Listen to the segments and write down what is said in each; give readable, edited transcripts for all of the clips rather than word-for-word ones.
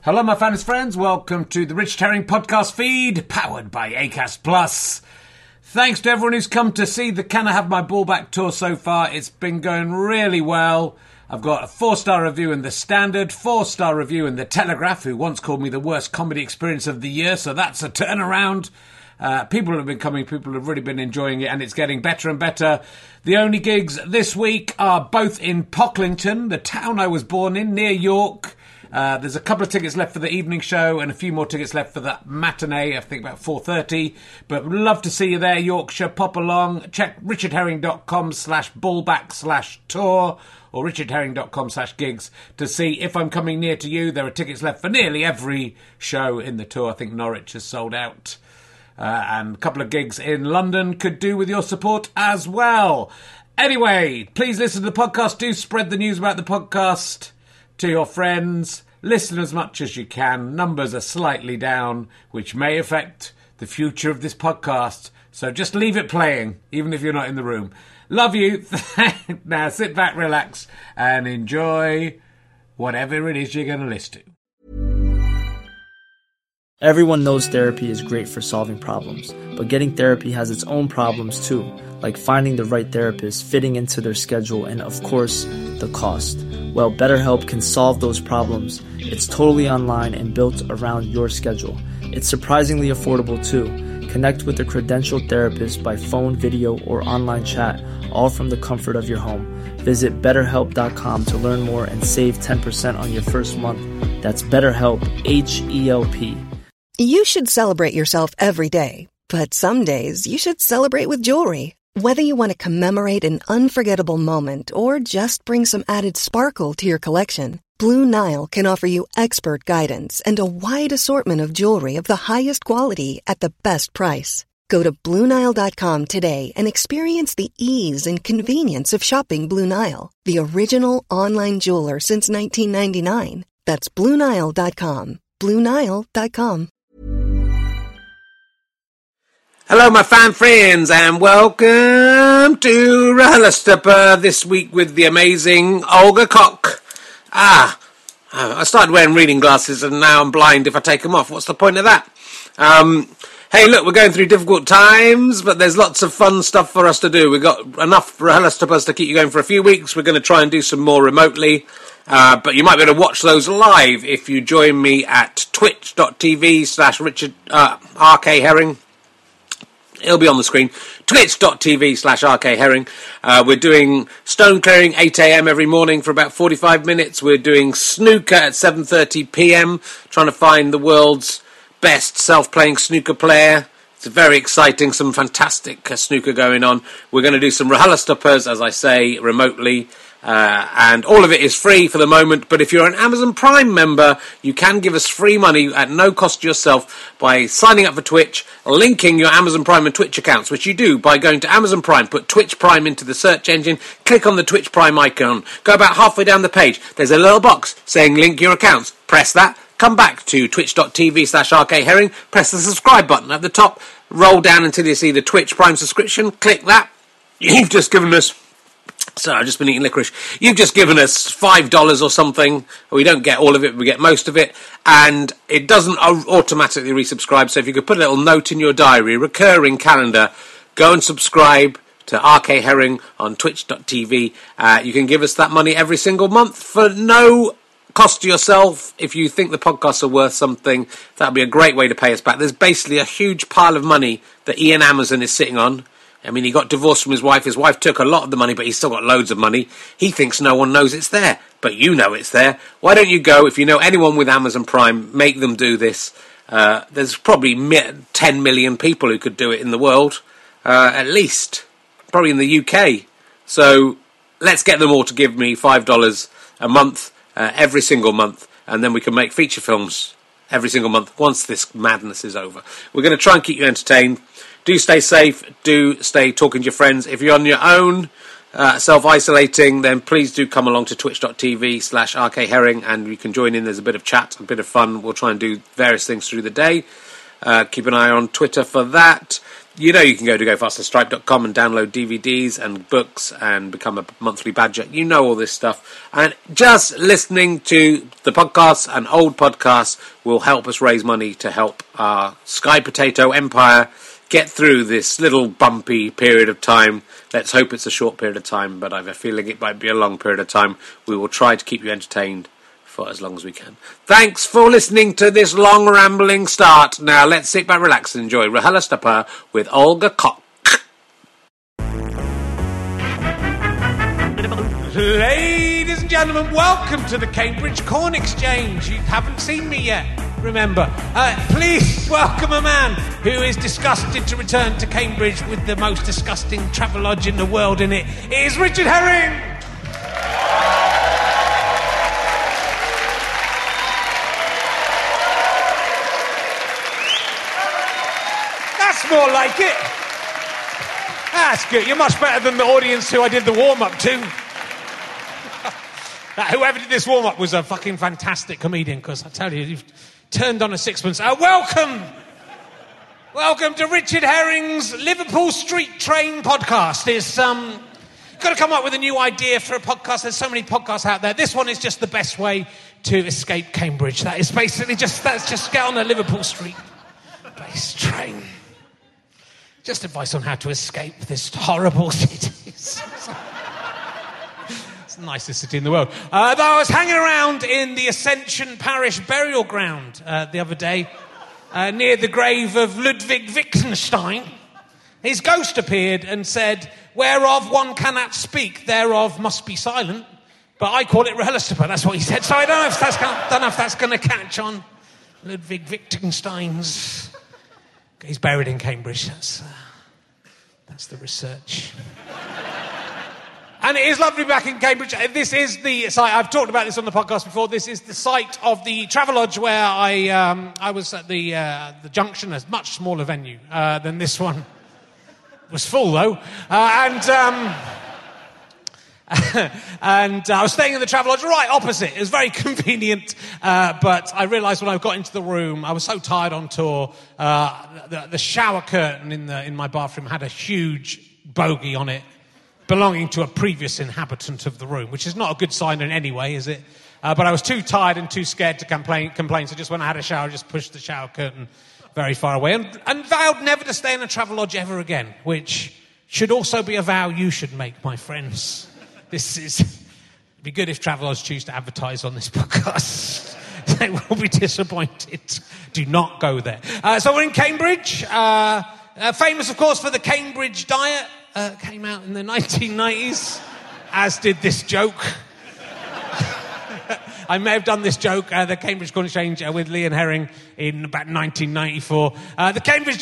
Hello, my fans, friends. Welcome to the Richard Herring podcast feed, powered by Acast Plus. Thanks to everyone who's come to see the Can I Have My Ball Back tour so far. It's been going really well. I've got a 4-star review in The Standard, 4-star review in The Telegraph, who once called me the worst comedy experience of the year, so that's a turnaround. People have been coming, people have really been enjoying it, and it's getting better and better. The only gigs this week are both in Pocklington, the town I was born in, near York. There's a couple of tickets left for the evening show and a few more tickets left for the matinee, I think about 4:30. But we'd love to see you there, Yorkshire. Pop along. Check richardherring.com/ballback/tour or richardherring.com/gigs to see if I'm coming near to you. There are tickets left for nearly every show in the tour. I think Norwich has sold out. And a couple of gigs in London could do with your support as well. Anyway, please listen to the podcast. Do spread the news about the podcast to your friends. Listen as much as you can. Numbers are slightly down, which may affect the future of this podcast. So just leave it playing, even if you're not in the room. Love you. Now sit back, relax, and enjoy whatever it is you're going to listen to. Everyone knows therapy is great for solving problems, but getting therapy has its own problems too, like finding the right therapist, fitting into their schedule, and of course, the cost. Well, BetterHelp can solve those problems. It's totally online and built around your schedule. It's surprisingly affordable too. Connect with a credentialed therapist by phone, video, or online chat, all from the comfort of your home. Visit BetterHelp.com to learn more and save 10% on your first month. That's BetterHelp, H-E-L-P. You should celebrate yourself every day, but some days you should celebrate with jewelry. Whether you want to commemorate an unforgettable moment or just bring some added sparkle to your collection, Blue Nile can offer you expert guidance and a wide assortment of jewelry of the highest quality at the best price. Go to BlueNile.com today and experience the ease and convenience of shopping Blue Nile, the original online jeweler since 1999. That's BlueNile.com. BlueNile.com. Hello, my fan friends, and welcome to RHLSTP this week with the amazing Olga Koch. I started wearing reading glasses and now I'm blind if I take them off. What's the point of that? Hey, look, we're going through difficult times, but there's lots of fun stuff for us to do. We've got enough RHLSTPs to keep you going for a few weeks. We're going to try and do some more remotely. But you might be able to watch those live if you join me at twitch.tv/RK Herring. It'll be on the screen. Twitch.tv/RK Herring. We're doing stone clearing 8 a.m. every morning for about 45 minutes. We're doing snooker at 7:30 p.m. Trying to find the world's best self-playing snooker player. It's very exciting. Some fantastic snooker going on. We're going to do some RHLSTPs, as I say, remotely. And all of it is free for the moment, but if you're an Amazon Prime member, you can give us free money at no cost to yourself by signing up for Twitch, linking your Amazon Prime and Twitch accounts, which you do by going to Amazon Prime, put Twitch Prime into the search engine, click on the Twitch Prime icon, go about halfway down the page, there's a little box saying link your accounts, press that, come back to twitch.tv/RK Herring, press the subscribe button at the top, roll down until you see the Twitch Prime subscription, click that. You've just given us... Sorry, I've just been eating licorice. You've just given us $5 or something. We don't get all of it, we get most of it. And it doesn't automatically resubscribe. So if you could put a little note in your diary, recurring calendar, go and subscribe to RK Herring on twitch.tv. You can give us that money every single month for no cost to yourself. If you think the podcasts are worth something, that would be a great way to pay us back. There's basically a huge pile of money that Ian Amazon is sitting on. I mean, he got divorced from his wife. His wife took a lot of the money, but he's still got loads of money. He thinks no one knows it's there, but you know it's there. Why don't you go, if you know anyone with Amazon Prime, make them do this. There's probably 10 million people who could do it in the world, at least, probably in the UK. So let's get them all to give me $5 a month, every single month, and then we can make feature films every single month once this madness is over. We're going to try and keep you entertained. Do stay safe. Do stay talking to your friends. If you're on your own, self-isolating, then please do come along to twitch.tv/RK Herring and you can join in. There's a bit of chat, a bit of fun. We'll try and do various things through the day. Keep an eye on Twitter for that. You know you can go to gofasterstripe.com and download DVDs and books and become a monthly badger. You know all this stuff. And just listening to the podcasts and old podcasts will help us raise money to help our Sky Potato empire get through this little bumpy period of time. Let's hope it's a short period of time, but I have a feeling it might be a long period of time. We will try to keep you entertained for as long as we can. Thanks for listening to this long rambling start. Now let's sit back, relax and enjoy RHLSTP with Olga Koch. Ladies and gentlemen, welcome to the Cambridge Corn Exchange. You haven't seen me yet, remember. Please welcome a man who is disgusted to return to Cambridge with the most disgusting travelodge in the world in it. It is Richard Herring! That's more like it. That's good. You're much better than the audience who I did the warm-up to. Whoever did this warm-up was a fucking fantastic comedian, because I tell you, you've turned on a sixpence. Welcome to Richard Herring's Liverpool Street Train podcast. It's got to come up with a new idea for a podcast. There's so many podcasts out there. This one is just the best way to escape Cambridge. That is basically just get on a Liverpool Street-based train. Just advice on how to escape this horrible city. It's the nicest city in the world. Though I was hanging around in the Ascension Parish burial ground the other day, near the grave of Ludwig Wittgenstein. His ghost appeared and said, "Whereof one cannot speak, thereof must be silent." But I call it RHLSTP, that's what he said. So I don't know if that's going to catch on. Ludwig Wittgenstein's... He's buried in Cambridge. That's the research. And it is lovely back in Cambridge. This is the site. I've talked about this on the podcast before. This is the site of the Travelodge where I was at the Junction, a much smaller venue than this one. It was full though, and I was staying in the Travelodge right opposite. It was very convenient, but I realised when I got into the room, I was so tired on tour. The shower curtain in my bathroom had a huge bogey on it, belonging to a previous inhabitant of the room, which is not a good sign in any way, is it? But I was too tired and too scared to complain. So just when I had a shower, I just pushed the shower curtain very far away and vowed never to stay in a Travelodge ever again, which should also be a vow you should make, my friends. It'd be good if Travelodge choose to advertise on this podcast. They will be disappointed. Do not go there. So we're in Cambridge. Famous, of course, for the Cambridge diet. Came out in the 1990s, as did this joke. I may have done this joke, the Cambridge Corn Exchange with Lee and Herring in about 1994. The Cambridge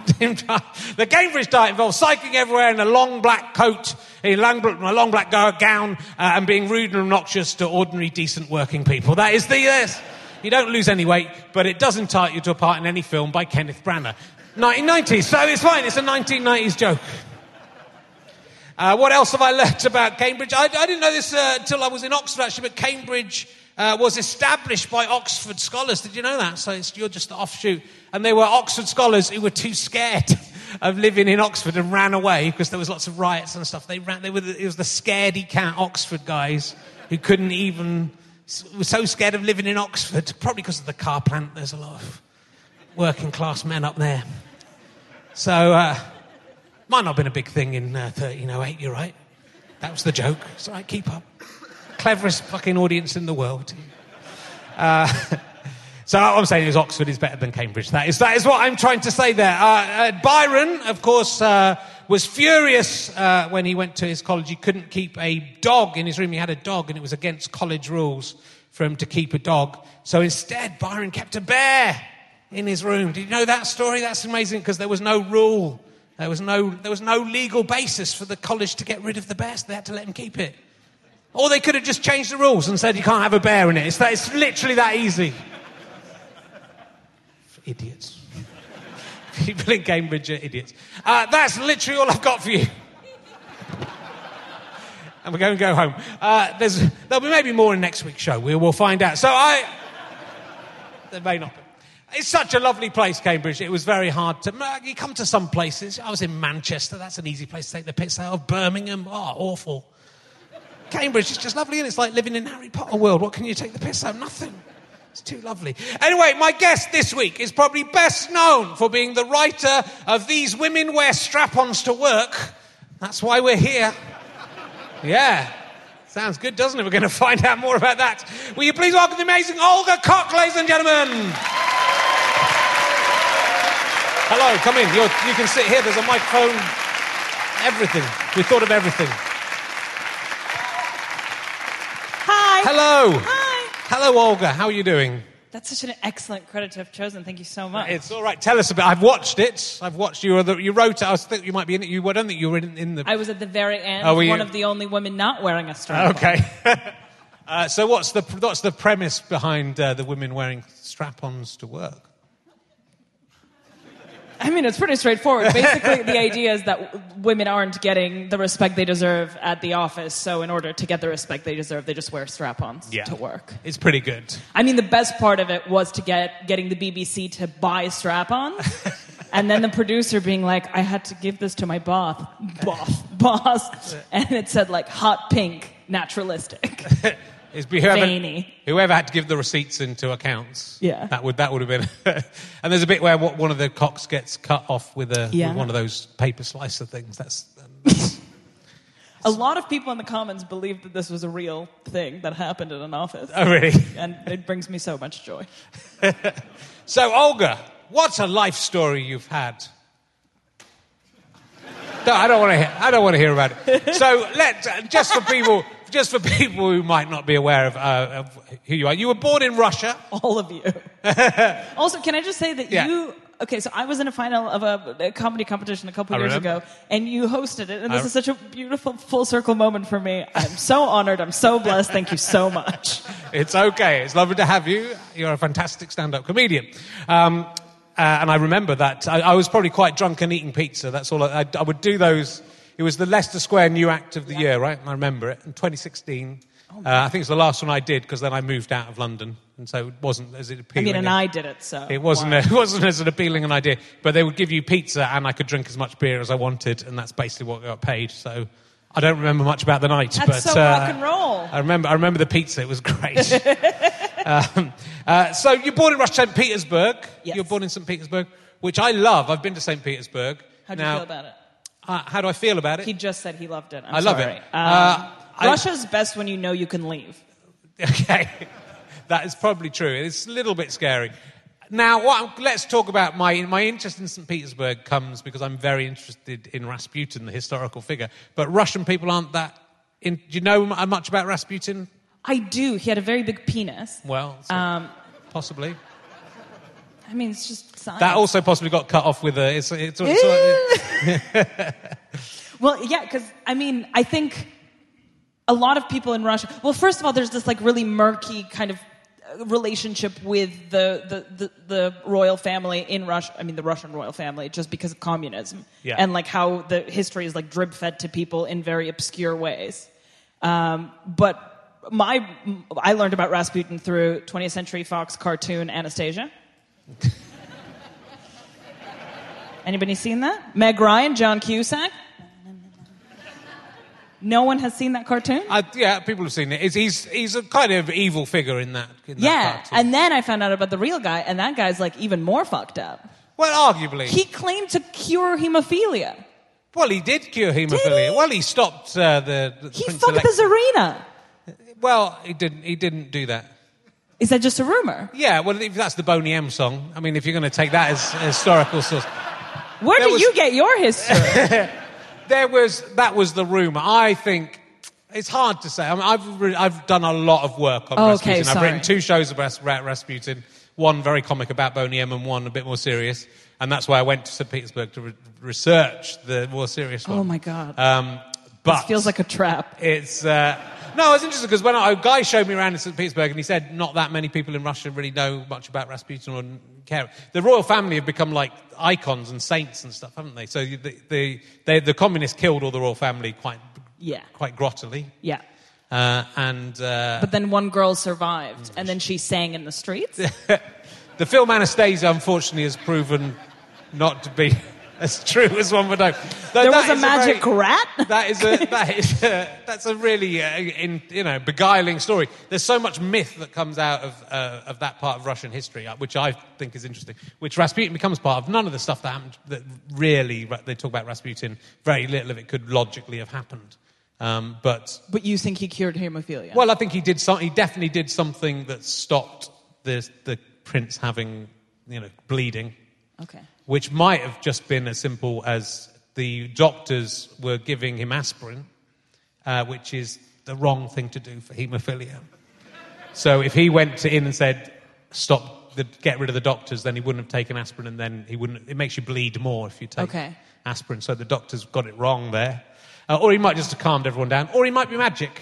diet involves cycling everywhere in a long black coat, in a long black gown, and being rude and obnoxious to ordinary, decent working people. That is you don't lose any weight, but it does entitle you to a part in any film by Kenneth Branagh. 1990s, so it's fine, it's a 1990s joke. What else have I learnt about Cambridge? I didn't know this until I was in Oxford, actually, but Cambridge was established by Oxford scholars. Did you know that? So you're just the offshoot. And they were Oxford scholars who were too scared of living in Oxford and ran away because there was lots of riots and stuff. It was the scaredy cat Oxford guys who were so scared of living in Oxford, probably because of the car plant. There's a lot of working class men up there. So... might not have been a big thing in 1308, you're right. That was the joke. It's all right, keep up. Cleverest fucking audience in the world. So what I'm saying is Oxford is better than Cambridge. That is what I'm trying to say there. Byron, of course, was furious when he went to his college. He couldn't keep a dog in his room. He had a dog, and it was against college rules for him to keep a dog. So instead, Byron kept a bear in his room. Did you know that story? That's amazing, because there was no rule. There was no legal basis for the college to get rid of the bear, so they had to let him keep it. Or they could have just changed the rules and said you can't have a bear in it. It's literally that easy. Idiots. People in Cambridge are idiots. That's literally all I've got for you. And we're going to go home. There'll be maybe more in next week's show. We will find out. There may not be. It's such a lovely place, Cambridge. It was very hard to... You come to some places. I was in Manchester. That's an easy place to take the piss out of. Birmingham. Oh, awful. Cambridge is just lovely, and it's like living in Harry Potter world. What can you take the piss out? Nothing. It's too lovely. Anyway, my guest this week is probably best known for being the writer of These Women Wear Strap-Ons to Work. That's why we're here. Yeah. Sounds good, doesn't it? We're going to find out more about that. Will you please welcome the amazing Olga Koch, ladies and gentlemen? Hello, come in. You can sit here. There's a microphone. Everything. We thought of everything. Hi. Hello. Hi. Hello, Olga. How are you doing? That's such an excellent credit to have chosen. Thank you so much. It's all right. Tell us about. I've watched it. I've watched you. You wrote it. I think you might be in it. I don't think you were in the. I was at the very end. Oh, were you? One of the only women not wearing a strap. Okay. So what's the premise behind the women wearing strap-ons to work? I mean, it's pretty straightforward. Basically, the idea is that women aren't getting the respect they deserve at the office, so in order to get the respect they deserve, they just wear strap-ons to work. It's pretty good. I mean, the best part of it was to getting the BBC to buy strap-ons, and then the producer being like, I had to give this to my boss, and it said, like, hot pink, naturalistic. Whoever had to give the receipts into accounts. Yeah. That would have been... And there's a bit where one of the cocks gets cut off with one of those paper slicer things. That's A lot of people in the comments believed that this was a real thing that happened in an office. Oh, really? And it brings me so much joy. So, Olga, what's a life story you've had? No, I don't want to hear about it. So, just for people who might not be aware of who you are, you were born in Russia. All of you. Also, can I just say that you... Okay, so I was in a final of a comedy competition a couple years ago, and you hosted it, and this is such a beautiful full circle moment for me. I'm so honored. I'm so blessed. Thank you so much. It's okay. It's lovely to have you. You're a fantastic stand-up comedian. And I remember that. I was probably quite drunk and eating pizza. That's all. I would do those. It was the Leicester Square New Act of the Year, right? I remember it. In 2016. I think it was the last one I did, because then I moved out of London, and so it wasn't as appealing. I mean, and I did it, so... It wasn't as an appealing an idea. But they would give you pizza, and I could drink as much beer as I wanted, and that's basically what I got paid. So I don't remember much about the night. That's so rock and roll. I remember the pizza. It was great. So you're born in Russia, St. Petersburg. Yes. You're born in St. Petersburg, which I love. I've been to St. Petersburg. How do you feel about it? How do I feel about it? He just said he loved it. I love it. Russia's best when you know you can leave. Okay, that is probably true. It's a little bit scary. Now, let's talk about my interest in St. Petersburg comes because I'm very interested in Rasputin, the historical figure. But Russian people aren't that... Do you know much about Rasputin? I do. He had a very big penis. Well, possibly. I mean, it's just science. That also possibly got cut off with a... Well, yeah, because, I mean, I think... A lot of people in Russia... Well, first of all, there's this like really murky kind of relationship with the royal family in Russia. I mean, the Russian royal family, just because of communism. Yeah. And like how the history is like drip-fed to people in very obscure ways. But I learned about Rasputin through 20th Century Fox cartoon Anastasia. Anybody seen that? Meg Ryan, John Cusack? No one has seen that cartoon? Yeah, people have seen it. He's a kind of evil figure in that cartoon. And then I found out about the real guy, and that guy's like even more fucked up. Well, arguably. He claimed to cure hemophilia. Well, he did cure hemophilia. He? Well, he stopped the He Prince fucked the Tsarina. Well, he didn't do that. Is that just a rumor? Yeah, well, if that's the Boney M song. I mean, if you're going to take that as a historical source. Where do you get your history? That was the rumour. I think it's hard to say. I mean, I've done a lot of work on Rasputin. Okay, sorry. I've written 2 shows about Rasputin. One very comic about Boney M and one a bit more serious. And that's why I went to St. Petersburg to research the more serious one. Oh, my God. But this feels like a trap. It's... No, it's interesting because when a guy showed me around in St. Petersburg and he said not that many people in Russia really know much about Rasputin or care. The royal family have become like icons and saints and stuff, haven't they? So the communists killed all the royal family quite grottily. Yeah. But then one girl survived, and then she sang in the streets. The film Anastasia, unfortunately, has proven not to be as true as one would hope. There was a magic rat? That's a really beguiling story. There's so much myth that comes out of that part of Russian history, which I think is interesting, which Rasputin becomes part of. None of the stuff that happened, that really, they talk about Rasputin, very little of it could logically have happened. But you think he cured haemophilia? Well, I think he definitely did something that stopped the prince having, bleeding. Okay. Which might have just been as simple as the doctors were giving him aspirin, which is the wrong thing to do for haemophilia. So if he went in and said, get rid of the doctors, then he wouldn't have taken aspirin, and then he wouldn't. It makes you bleed more if you take aspirin. So the doctors got it wrong there. Or he might just have calmed everyone down. Or he might be magic.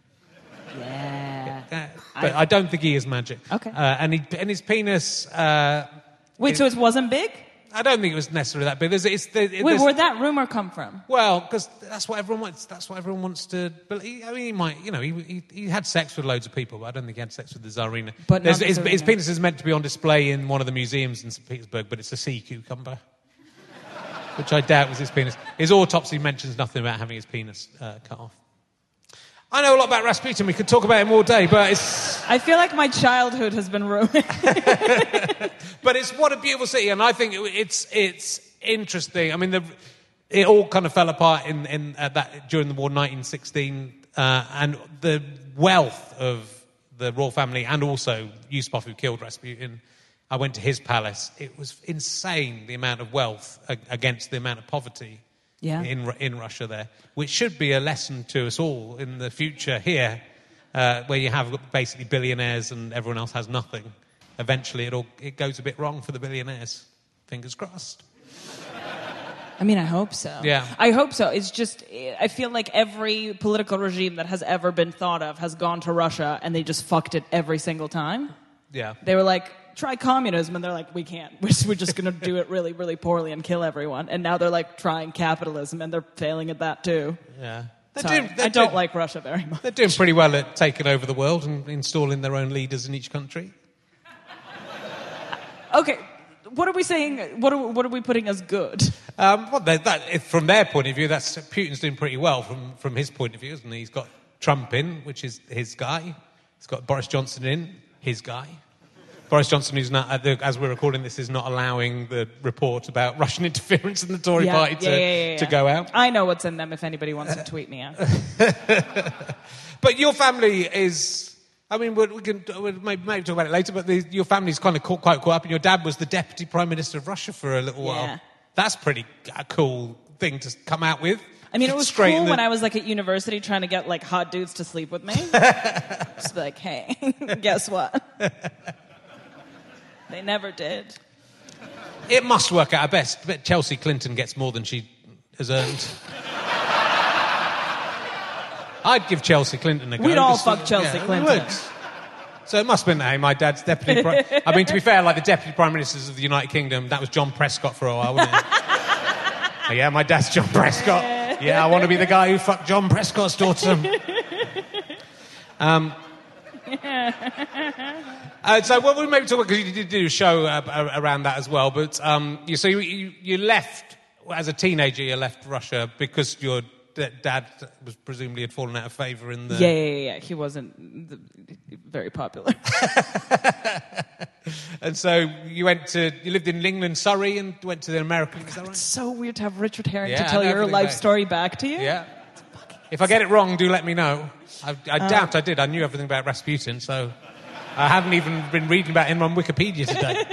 Yeah. But I don't think he is magic. Okay. And his penis... Wait, so it wasn't big? I don't think it was necessarily that big. Where'd that rumor come from? Well, because that's what everyone wants. That's what everyone wants to believe. I mean, he might, he had sex with loads of people, but I don't think he had sex with the Tsarina. But his penis is meant to be on display in one of the museums in St. Petersburg, but it's a sea cucumber, which I doubt was his penis. His autopsy mentions nothing about having his penis cut off. I know a lot about Rasputin. We could talk about him all day, but it's... I feel like my childhood has been ruined. But it's what a beautiful city, and I think it's interesting. I mean, it all kind of fell apart in that during the war, 1916, and the wealth of the royal family, and also Yusupov, who killed Rasputin. I went to his palace. It was insane, the amount of wealth against the amount of poverty. Yeah. In Russia there, which should be a lesson to us all in the future here, where you have basically billionaires and everyone else has nothing. Eventually it goes a bit wrong for the billionaires. Fingers crossed. I mean, I hope so. Yeah. I hope so. It's just, I feel like every political regime that has ever been thought of has gone to Russia and they just fucked it every single time. Yeah. They were like, try communism, and they're like, we can't. We're just going to do it really, really poorly and kill everyone. And now they're like trying capitalism, and they're failing at that too. Yeah. I don't like Russia very much. They're doing pretty well at taking over the world and installing their own leaders in each country. Okay, what are we saying? What are we putting as good? From their point of view, Putin's doing pretty well from his point of view, isn't he? He's got Trump in, which is his guy. He's got Boris Johnson in, his guy. Boris Johnson, who's not, as we're recording this, is not allowing the report about Russian interference in the Tory party to go out. I know what's in them if anybody wants to tweet me out. But your family is... I mean, we'll maybe talk about it later, but your family's kind of quite caught up, and your dad was the Deputy Prime Minister of Russia for a little while. That's pretty cool thing to come out with. I mean, it was cool when I was like at university trying to get like hot dudes to sleep with me. Just be like, hey, guess what? They never did. It must work out. I bet Chelsea Clinton gets more than she has earned. I'd give Chelsea Clinton a go. We'd all fuck Chelsea Clinton. We would. So it must have been, hey, my dad's deputy... I mean, to be fair, like the deputy prime ministers of the United Kingdom, that was John Prescott for a while, wasn't it? Oh, yeah, my dad's John Prescott. Yeah, I want to be the guy who fucked John Prescott's daughter. So what we maybe talk about, because you did do a show around that as well, but you left, as a teenager, you left Russia because your dad was presumably had fallen out of favour in the... Yeah. He wasn't very popular. And so you lived in England, Surrey, and went to the American... Is that right? It's so weird to have Richard Herring to tell your life story back to you. Yeah. If I get it wrong, do let me know. I doubt I did. I knew everything about Rasputin, so... I haven't even been reading about him on Wikipedia today.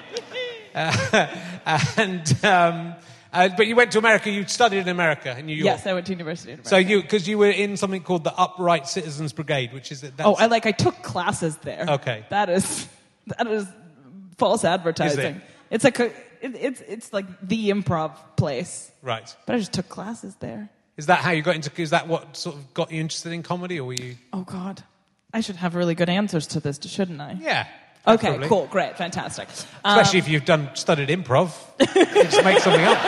But you went to America. You studied in America, in New York. Yes, I went to university in America. So because you were in something called the Upright Citizens Brigade, which is I took classes there. Okay, that is false advertising. Is it? It's like the improv place, right? But I just took classes there. Is that how you got into? Is that what sort of got you interested in comedy, or were you? Oh God, I should have really good answers to this, shouldn't I? Yeah. Okay, Probably. Cool, great, fantastic. Especially if you've studied improv. You just make something up.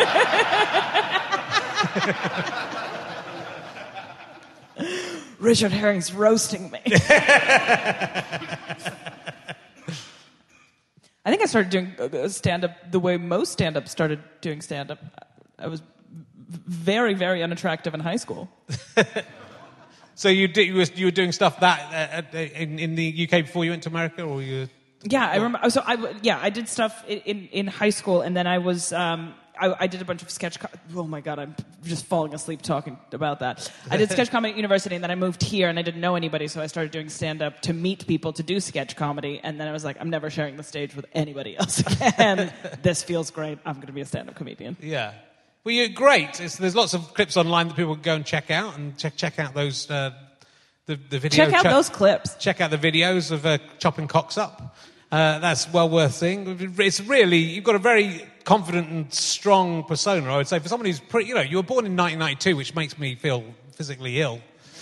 Richard Herring's roasting me. I think I started doing stand-up the way most stand-up started doing stand-up. I was very, very unattractive in high school. So you were doing stuff that in the UK before you went to America, or you? Yeah, I remember. So I did stuff in high school, and then I was. I did a bunch of sketch. Oh my God, I'm just falling asleep talking about that. I did sketch comedy at university, and then I moved here, and I didn't know anybody, so I started doing stand-up to meet people to do sketch comedy. And then I was like, I'm never sharing the stage with anybody else again. This feels great. I'm going to be a stand-up comedian. Yeah. Well, you're great. There's lots of clips online that people can go and check out, and check out those the video. Check out those clips. Check out the videos of chopping cocks up. That's well worth seeing. It's really, you've got a very confident and strong persona, I would say, for someone who's pretty, you were born in 1992, which makes me feel physically ill.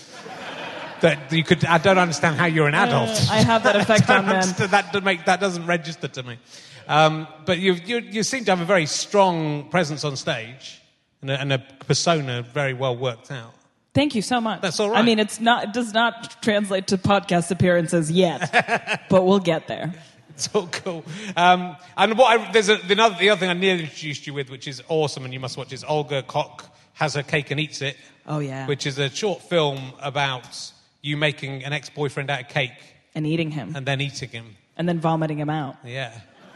I don't understand how you're an adult. I have that effect on men. That doesn't register to me. But you seem to have a very strong presence on stage and a persona very well worked out. Thank you so much. That's all right. I mean, it does not translate to podcast appearances yet, but we'll get there. It's all cool. And the other thing I nearly introduced you with, which is awesome and you must watch, is Olga Koch Has Her Cake and Eats It. Oh, yeah. Which is a short film about you making an ex-boyfriend out of cake. And eating him. And then eating him. And then vomiting him out. Yeah.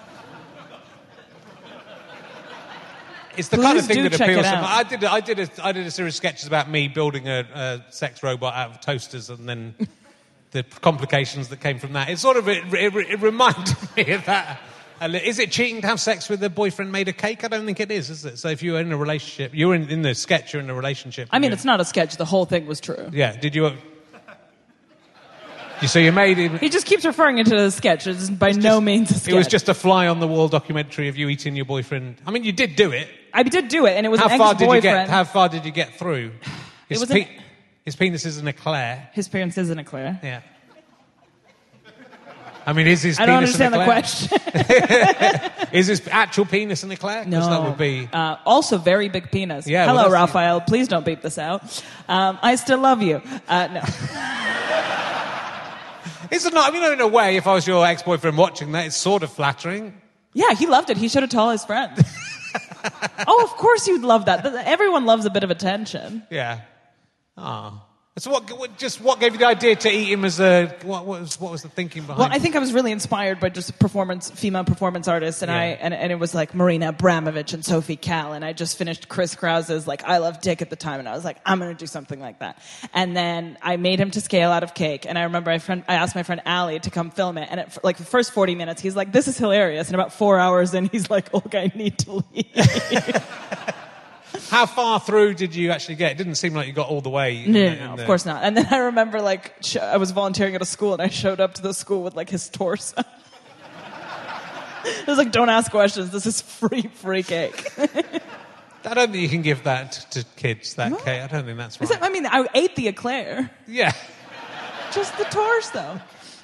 It's the kind of thing that appeals to me. I did a series of sketches about me building a sex robot out of toasters, and then the complications that came from that. It sort of it reminded me of that. Is it cheating to have sex with a boyfriend made of cake? I don't think it is it? So if you're in a relationship, you're in the sketch, you're in a relationship. I mean, it's not a sketch. The whole thing was true. Yeah. Did you? So you made him... He just keeps referring it to the sketch. It's by no means a sketch. It was just a fly-on-the-wall documentary of you eating your boyfriend. I mean, you did do it. I did do it, and it was an ex-boyfriend. How far did you get through? His penis is an eclair. His penis is an eclair. Yeah. I mean, is his penis I don't understand an the question. Is his actual penis an eclair? No. That would be... also, very big penis. Yeah, Hello, Raphael. Please don't beep this out. I still love you. No. Is it not? I mean, in a way, if I was your ex-boyfriend watching that, it's sort of flattering. Yeah, he loved it. He showed it to all his friends. Oh, of course you'd love that. Everyone loves a bit of attention. Yeah. Oh. So what gave you the idea to eat him as a... What was the thinking behind it? Well, I think I was really inspired by just female performance artists, and and it was like Marina Abramović and Sophie Calle, and I just finished Chris Krause's I Love Dick at the time, and I was like, I'm going to do something like that. And then I made him to scale out of cake, and I remember I asked my friend Allie to come film it, and the first 40 minutes, he's like, this is hilarious, and about 4 hours in, he's like, look, I need to leave. How far through did you actually get? It didn't seem like you got all the way. No, of course not. And then I remember, I was volunteering at a school, and I showed up to the school with, his torso. I was like, don't ask questions. This is free cake. I don't think you can give that to kids, that cake. I don't think that's right. I ate the eclair. Yeah. Just the torso.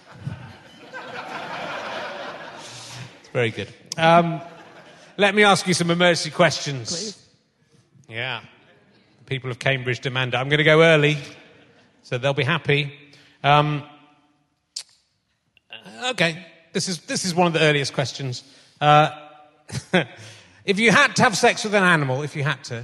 It's very good. Let me ask you some emergency questions. Please. Yeah. The people of Cambridge demand it. I'm going to go early, so they'll be happy. Okay. This is one of the earliest questions. If you had to have sex with an animal, if you had to...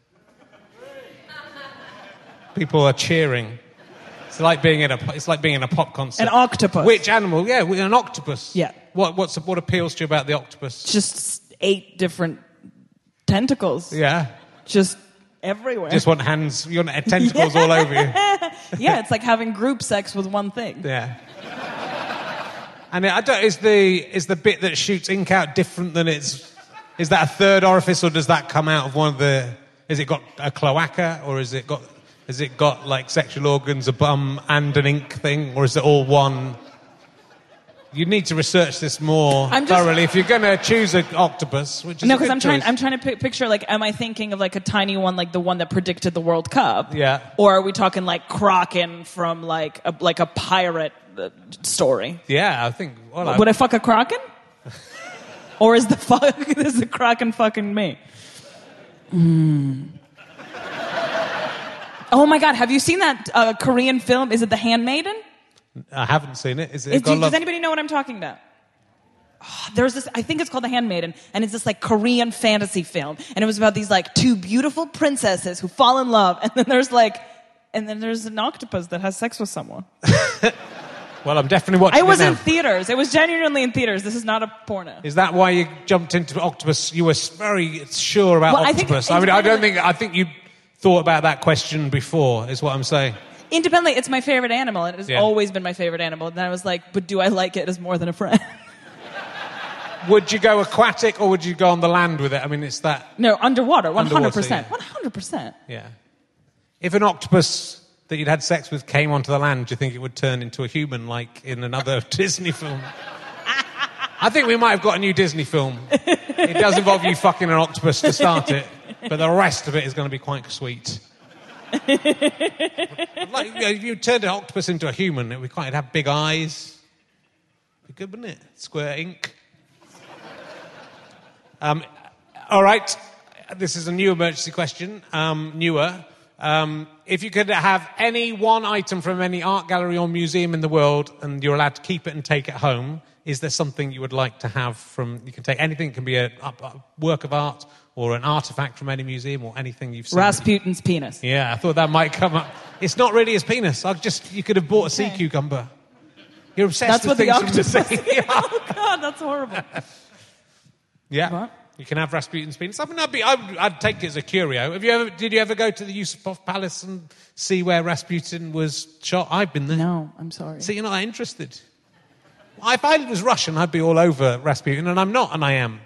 People are cheering. It's like being in a pop concert. An octopus. Which animal? Yeah, an octopus. Yeah. What appeals to you about the octopus? Just 8 different tentacles. Yeah. Just everywhere. Just want hands, you want tentacles all over you. Yeah, it's like having group sex with one thing. Yeah. And is the bit that shoots ink out different than is that a third orifice, or does that come out of one of the... Has it got a cloaca, or has it got sexual organs, a bum, and an ink thing, or is it all one? You need to research this more thoroughly if you're going to choose an octopus, which is no, because I'm trying to picture, am I thinking of a tiny one, like the one that predicted the World Cup? Yeah. Or are we talking Kraken from a pirate story? Yeah, I think. Well, would I fuck a Kraken? Or is the Kraken fucking me? Oh my God! Have you seen that Korean film? Is it The Handmaiden? I haven't seen it. Does anybody know what I'm talking about? there's this, I think it's called The Handmaiden, and it's this like Korean fantasy film, and it was about these like two beautiful princesses who fall in love, and then there's an octopus that has sex with someone. Well, I'm definitely watching I was it now. in theaters. It was genuinely in theaters. This is not a porno. Is that why you jumped into octopus? You were very sure about Well, octopus. I think you thought about that question before, is what I'm saying. Independently, it's my favorite animal, and it has Yeah. always been my favorite animal. And then I was like, but do I like it as more than a friend? Would you go aquatic or would you go on the land with it? I mean, it's that... No, underwater, 100%. Underwater, yeah. 100%. Yeah. If an octopus that you'd had sex with came onto the land, do you think it would turn into a human like in another Disney film? I think we might have got a new Disney film. It does involve you fucking an octopus to start it, but the rest of it is going to be quite sweet. If you turned an octopus into a human, it'd have big eyes. Be good, wouldn't it? Square ink. All right. This is a new emergency question. Newer. If you could have any one item from any art gallery or museum in the world and you're allowed to keep it and take it home, is there something you would like to have from... You can take anything. It can be a work of art or an artifact from any museum or anything you've seen. Rasputin's penis. Yeah, I thought that might come up. It's not really his penis. You could have bought a sea cucumber. You're obsessed with That's what things the from octopus... the sea. Oh, God, that's horrible. Yeah. What? You can have Rasputin's penis. I mean, I'd take it as a curio. Did you ever go to the Yusupov Palace and see where Rasputin was shot? I've been there. No, I'm sorry. See, you're not that interested. If I was Russian, I'd be all over Rasputin, and I'm not, and I am.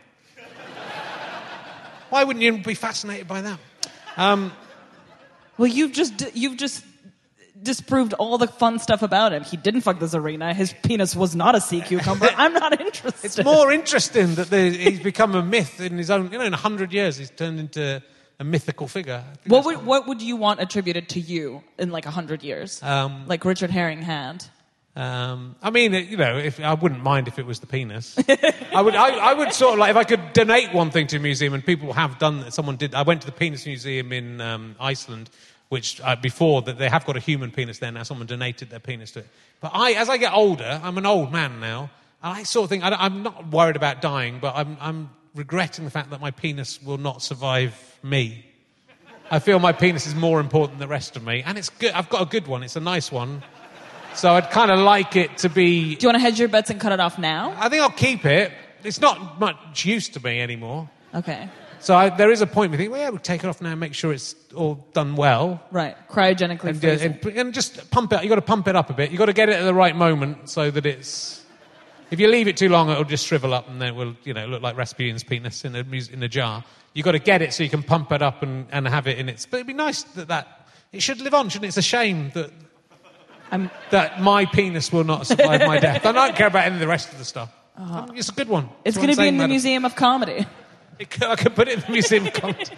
Why wouldn't you be fascinated by that? Well, you've just disproved all the fun stuff about him. He didn't fuck the Tsarina. His penis was not a sea cucumber. I'm not interested. It's more interesting that he's become a myth in his own... in 100 years, he's turned into a mythical figure. What would you want attributed to you in like 100 years? Like Richard Herring had? I mean, if I wouldn't mind if it was the penis. I would sort of like, if I could donate one thing to a museum, and people have done that. Someone did. I went to the Penis Museum in Iceland, which before that they have got a human penis there now. Someone donated their penis to it. But as I get older, I'm an old man now, and I sort of think I'm not worried about dying, but I'm regretting the fact that my penis will not survive me. I feel my penis is more important than the rest of me, and it's good. I've got a good one. It's a nice one. So I'd kind of like it to be... Do you want to hedge your bets and cut it off now? I think I'll keep it. It's not much use to me anymore. Okay. So there is a point where we think, well, yeah, we'll take it off now and make sure it's all done well. Right. Cryogenically freeze it. And just pump it. You've got to pump it up a bit. You've got to get it at the right moment so that it's... If you leave it too long, it'll just shrivel up and then it will, look like Rasputin's penis in a jar. You've got to get it so you can pump it up and have it in its... But it'd be nice that... It should live on, shouldn't it? It's a shame that my penis will not survive my death. I don't care about any of the rest of the stuff. It's a good one. It's going to be in the Museum of Comedy. I could put it in the Museum of Comedy.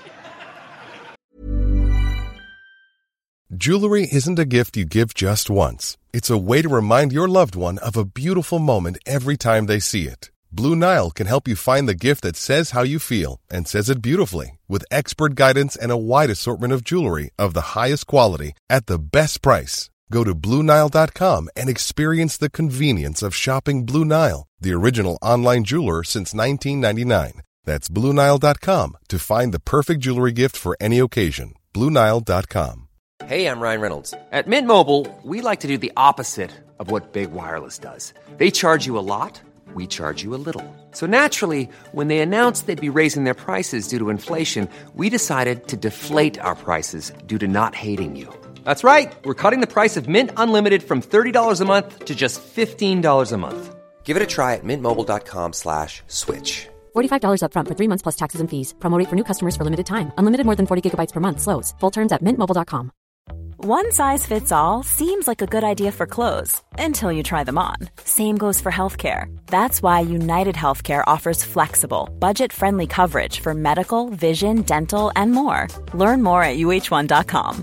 Jewelry isn't a gift you give just once. It's a way to remind your loved one of a beautiful moment every time they see it. Blue Nile can help you find the gift that says how you feel and says it beautifully, with expert guidance and a wide assortment of jewelry of the highest quality at the best price. Go to BlueNile.com and experience the convenience of shopping Blue Nile, the original online jeweler since 1999. That's BlueNile.com to find the perfect jewelry gift for any occasion. BlueNile.com. Hey, I'm Ryan Reynolds. At Mint Mobile, we like to do the opposite of what Big Wireless does. They charge you a lot, we charge you a little. So naturally, when they announced they'd be raising their prices due to inflation, we decided to deflate our prices due to not hating you. That's right. We're cutting the price of Mint Unlimited from $30 a month to just $15 a month. Give it a try at mintmobile.com/switch. $45 up front for 3 months plus taxes and fees. Promo rate for new customers for limited time. Unlimited more than 40 gigabytes per month slows. Full terms at mintmobile.com. One size fits all seems like a good idea for clothes until you try them on. Same goes for healthcare. That's why United Healthcare offers flexible, budget-friendly coverage for medical, vision, dental, and more. Learn more at uh1.com.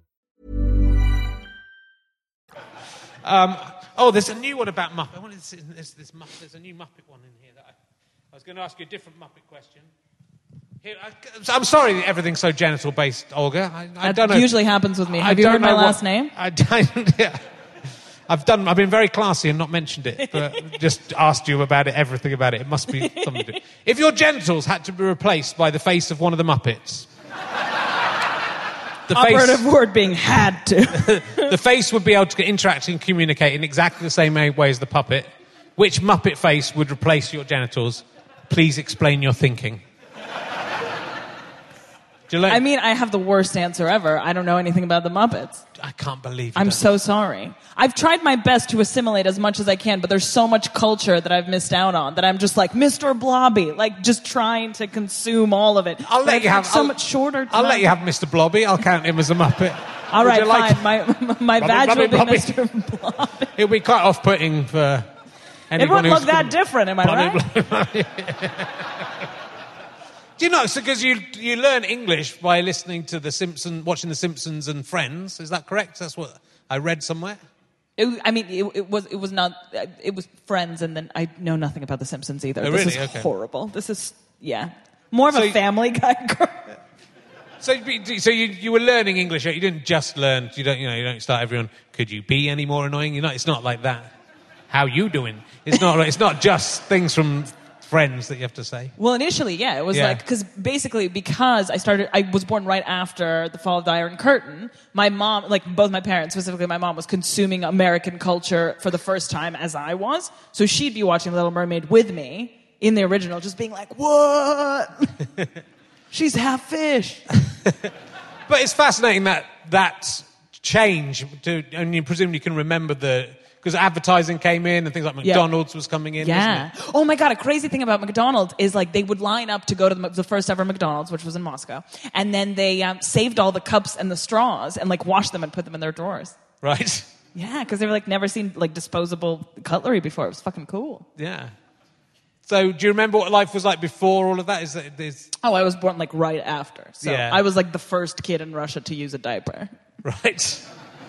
There's a new one about Muppet. There's a new Muppet one in here. I was going to ask you a different Muppet question. Here, I'm sorry that everything's so genital-based, Olga. I don't know. That usually happens with me. Have you heard my last name? I've been very classy and not mentioned it, but just asked you about it, everything about it. It must be something to do. If your genitals had to be replaced by the face of one of the Muppets... Operative word being had to. The face would be able to interact and communicate in exactly the same way as the puppet. Which Muppet face would replace your genitals? Please explain your thinking. I mean, I have the worst answer ever. I don't know anything about the Muppets. I can't believe it. I'm so sorry. I've tried my best to assimilate as much as I can, but there's so much culture that I've missed out on that I'm just like Mr. Blobby, like just trying to consume all of it. I'll let you have so much shorter. I'll let you have Mr. Blobby. I'll count him as a Muppet. All right, fine. My badge will be Mr. Blobby. It'll be quite off-putting for anyone. It wouldn't look that different, am I right? Do you know, because you learn English by listening to watching The Simpsons and Friends. Is that correct? That's what I read somewhere. It was Friends, and then I know nothing about The Simpsons either. Oh, this really? is horrible. This is, more of a Family Guy girl. So you were learning English. You didn't just learn. You don't start everyone. Could you be any more annoying? It's not like that. How you doing? It's not just things from Friends that you have to say. Well, initially, it was because I was born right after the fall of the Iron Curtain. My mom, both my parents, specifically my mom, was consuming American culture for the first time as I was. So she'd be watching Little Mermaid with me in the original, just being like, "What? She's half fish." But it's fascinating that change. And you presumably can remember because advertising came in and things like McDonald's was coming in. Yeah. Wasn't it? Oh my God, a crazy thing about McDonald's is they would line up to go to the first ever McDonald's, which was in Moscow. And then they saved all the cups and the straws and washed them and put them in their drawers. Right. Yeah, because they were never seen disposable cutlery before. It was fucking cool. Yeah. So do you remember what life was like before all of that? Oh, I was born right after. So I was the first kid in Russia to use a diaper. Right.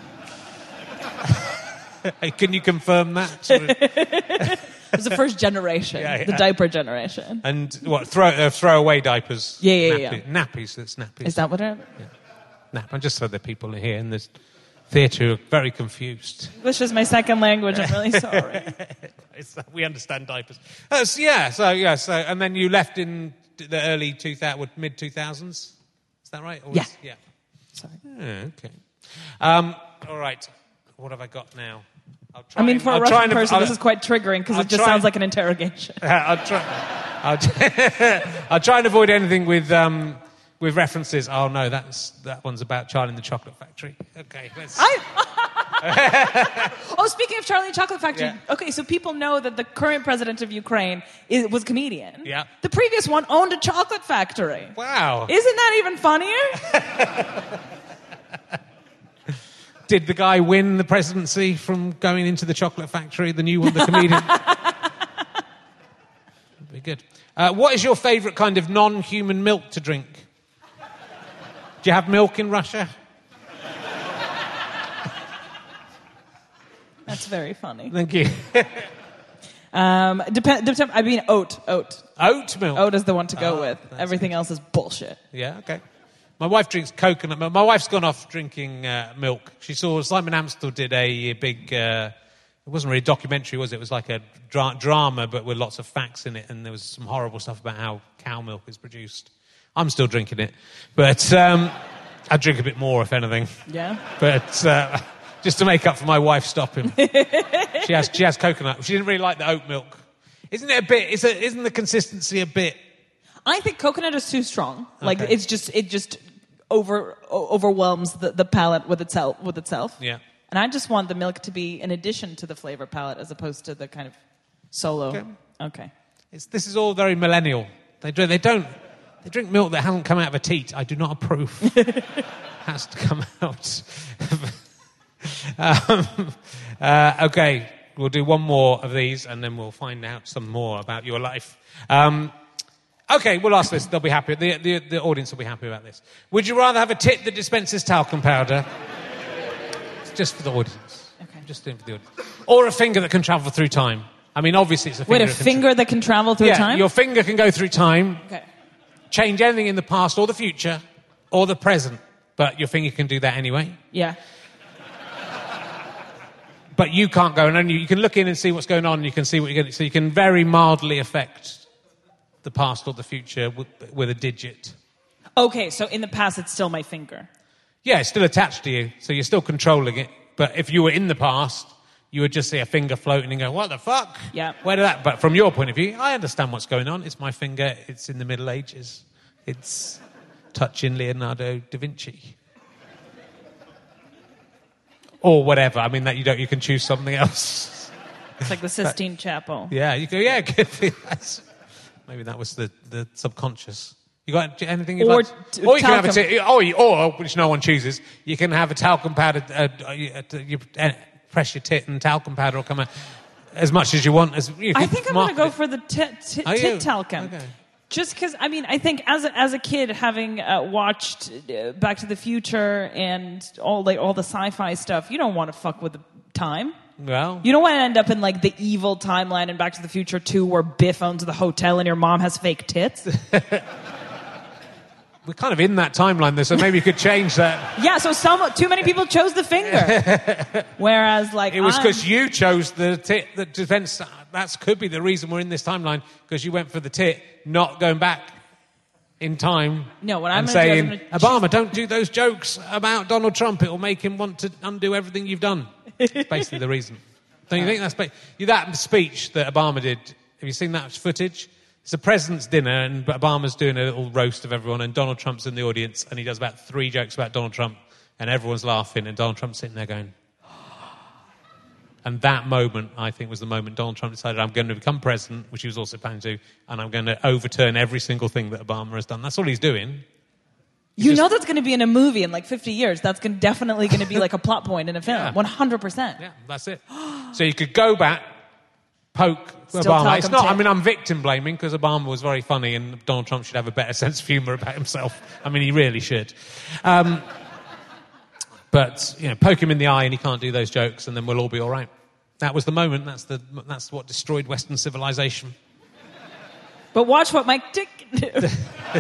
Can you confirm that? It was the first generation, the diaper generation. And what, throwaway diapers? Yeah. Nappies, that's nappies. Is that what it is? Yeah. Nap. I just said that people here in this theatre are very confused. English is my second language, I'm really sorry. We understand diapers. So, and then you left in the early mid-2000s? Is that right? Yeah. Sorry. Okay. All right. What have I got now? For a Russian person, this is quite triggering because it just sounds like an interrogation. I'll try and avoid anything with references. Oh no, that one's about Charlie and the Chocolate Factory. Okay, let's. Speaking of Charlie and the Chocolate Factory. Yeah. Okay, so people know that the current president of Ukraine was a comedian. Yeah. The previous one owned a chocolate factory. Wow. Isn't that even funnier? Did the guy win the presidency from going into the chocolate factory, the new one, the comedian? Very good. What is your favourite kind of non-human milk to drink? Do you have milk in Russia? That's very funny. Thank you. Oat. Oat milk? Oat is the one to go with. Everything else is bullshit. Yeah, okay. My wife drinks coconut milk. My wife's gone off drinking milk. She saw Simon Amstel did a big... it wasn't really a documentary, was it? It was like a drama, but with lots of facts in it, and there was some horrible stuff about how cow milk is produced. I'm still drinking it, but I drink a bit more, if anything. Yeah? But just to make up for my wife stopping. She has coconut. She didn't really like the oat milk. Isn't the consistency a bit... I think coconut is too strong. Okay. It just overwhelms the palate with itself. Yeah. And I just want the milk to be an addition to the flavor palette as opposed to the kind of solo. Okay. This is all very millennial. They drink milk that hasn't come out of a teat. I do not approve. Has to come out. Okay, we'll do one more of these and then we'll find out some more about your life. Okay, we'll ask this. They'll be happy. The audience will be happy about this. Would you rather have a tit that dispenses talcum powder? It's just for the audience. Okay. Just doing for the audience. Or a finger that can travel through time. I mean, obviously it's a finger. Wait, a finger that can travel through time? Your finger can go through time. Okay. Change anything in the past or the future or the present. But your finger can do that anyway. Yeah. but you can't go, and only you can look in and see what's going on, and you can see what you're getting. So you can very mildly affect the past or the future with a digit. Okay, so in the past, it's still my finger. Yeah, it's still attached to you, so you're still controlling it. But if you were in the past, you would just see a finger floating and go, what the fuck? Yeah. Where did that... But from your point of view, I understand what's going on. It's my finger. It's in the Middle Ages. It's touching Leonardo da Vinci. Or whatever. I mean, that you can choose something else. It's like the Sistine Chapel. Yeah, you go, yeah, good. Maybe that was the subconscious. You got anything you'd like? Or you can have or which no one chooses, you can have a talcum powder. You press your tit and talcum powder will come out as much as you want. I think I'm going to go for the tit talcum. Okay. Just because, I mean, I think as a kid, having watched Back to the Future and all the sci-fi stuff, you don't want to fuck with the time. Well, you don't want to end up in like the evil timeline in Back to the Future 2 where Biff owns the hotel and your mom has fake tits. We're kind of in that timeline, though, so maybe you could change that. Yeah, so too many people chose the finger. Whereas, like... It was because you chose the tit, the defense. That could be the reason we're in this timeline, because you went for the tit, not going back in time. No, what I'm saying, going to do... Obama, don't do those jokes about Donald Trump. It will make him want to undo everything you've done. It's basically the reason. Don't you think that's... That speech that Obama did, have you seen that footage? It's a president's dinner, and Obama's doing a little roast of everyone, and Donald Trump's in the audience, and he does about 3 jokes about Donald Trump, and everyone's laughing, and Donald Trump's sitting there going... And that moment, I think, was the moment Donald Trump decided, I'm going to become president, which he was also planning to, and I'm going to overturn every single thing that Obama has done. That's all he's doing. You know that's going to be in a movie in like 50 years. That's definitely going to be like a plot point in a film. Yeah. 100%. Yeah, that's it. So you could go back, poke Still Obama. It's not. I mean, I'm victim blaming because Obama was very funny, and Donald Trump should have a better sense of humour about himself. I mean, he really should. But poke him in the eye, and he can't do those jokes, and then we'll all be all right. That was the moment. That's what destroyed Western civilization. But watch what Mike Dick can do.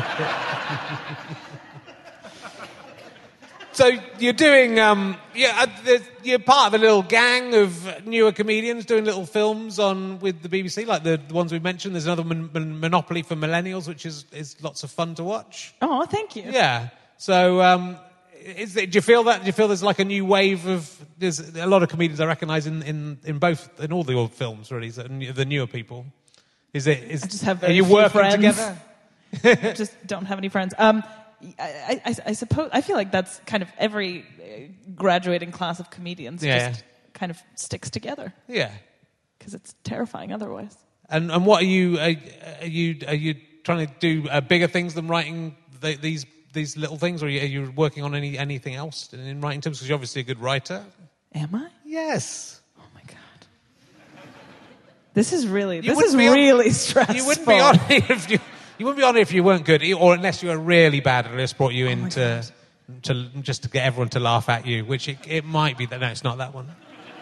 So you're doing, you're part of a little gang of newer comedians doing little films with the BBC, like the ones we mentioned. There's another Monopoly for Millennials, which is lots of fun to watch. Oh, thank you. Yeah. So, do you feel that? Do you feel there's like a new wave of? There's a lot of comedians I recognise in all the old films, really. The newer people. I just have are you working friends. together? I just don't have any friends. I suppose I feel like that's kind of every graduating class of comedians just kind of sticks together. Yeah, because it's terrifying otherwise. And what are you trying to do bigger things than writing these little things, or are you working on anything else in writing terms? Because you're obviously a good writer. Am I? Yes. Oh my god. This is really stressful. You wouldn't be on it if you. You wouldn't be on it if you weren't good, or unless you were really bad and just brought you in to get everyone to laugh at you, which it might be that. No, it's not that one.